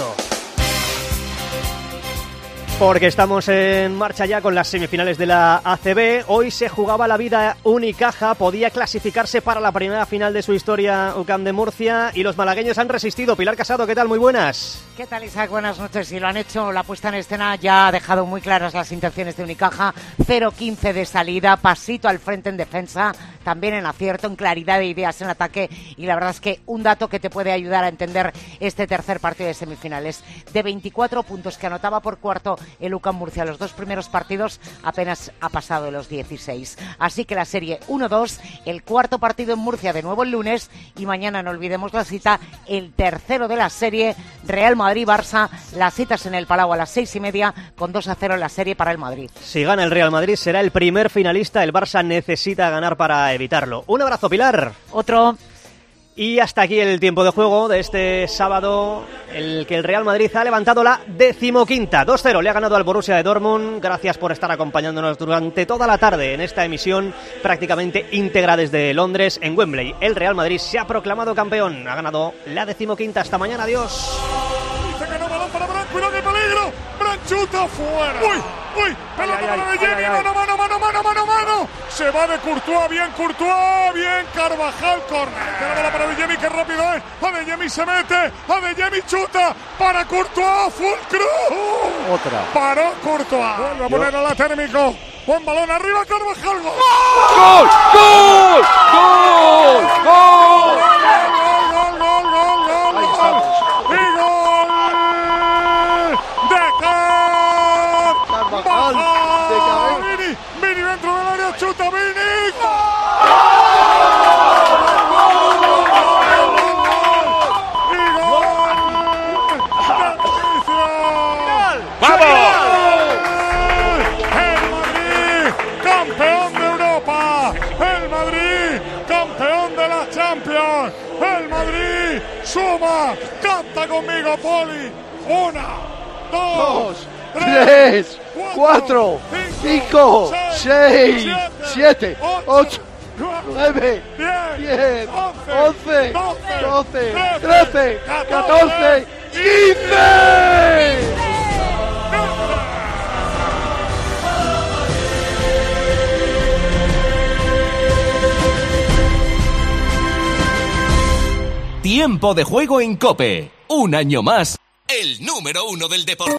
Porque estamos en marcha ya con las semifinales de la ACB. Hoy se jugaba la vida Unicaja, podía clasificarse para la primera final de su historia UCAM de Murcia, y los malagueños han resistido. Pilar Casado, ¿qué tal? Muy buenas. ¿Qué tal, Isaac? Buenas noches. Y lo han hecho, la puesta en escena ya ha dejado muy claras las intenciones de Unicaja. 0-15 de salida, pasito al frente en defensa, también en acierto, en claridad de ideas en ataque, y la verdad es que un dato que te puede ayudar a entender este tercer partido de semifinales. De 24 puntos que anotaba por cuarto el UCAM Murcia los 2 primeros partidos, apenas ha pasado de los 16. Así que la serie 1-2, el cuarto partido en Murcia de nuevo el lunes, y mañana no olvidemos la cita, el tercero de la serie, Real Madrid-Barça. Las citas en el Palau a las 6:30, con 2-0 en la serie para el Madrid. Si gana el Real Madrid será el primer finalista, el Barça necesita ganar para evitarlo. Un abrazo, Pilar. Otro. Y hasta aquí el tiempo de juego de este sábado, el que el Real Madrid ha levantado la 15ª. 2-0 le ha ganado al Borussia de Dortmund. Gracias por estar acompañándonos durante toda la tarde en esta emisión prácticamente íntegra desde Londres, en Wembley. El Real Madrid se ha proclamado campeón, ha ganado la 15ª. Hasta mañana, adiós. Se ganó balón para Brandt, cuidado que peligro. Brandt chuta fuera. Uy, pelota para De Jemi, mano. Se va de Courtois, bien Carvajal, córner. Que la bola para De Jemi, que rápido es. A De Jemi se mete, a De Jemi chuta para Courtois, full cruz. Otra. Paró Courtois. Vuelve a poner a la térmico. Buen balón arriba, Carvajal. ¡Gol! Vini dentro del área, chuta Vini. ¡Vamos! El Madrid, campeón de Europa. El Madrid, campeón de la Champions. El Madrid suma. Canta conmigo, Poli. 1, 2, 3, 4, 5, 6, 7, 8. 9, 10, 11, 12, 13, 14, 15. Tiempo de juego en COPE. Un año más, el número 1 del deporte.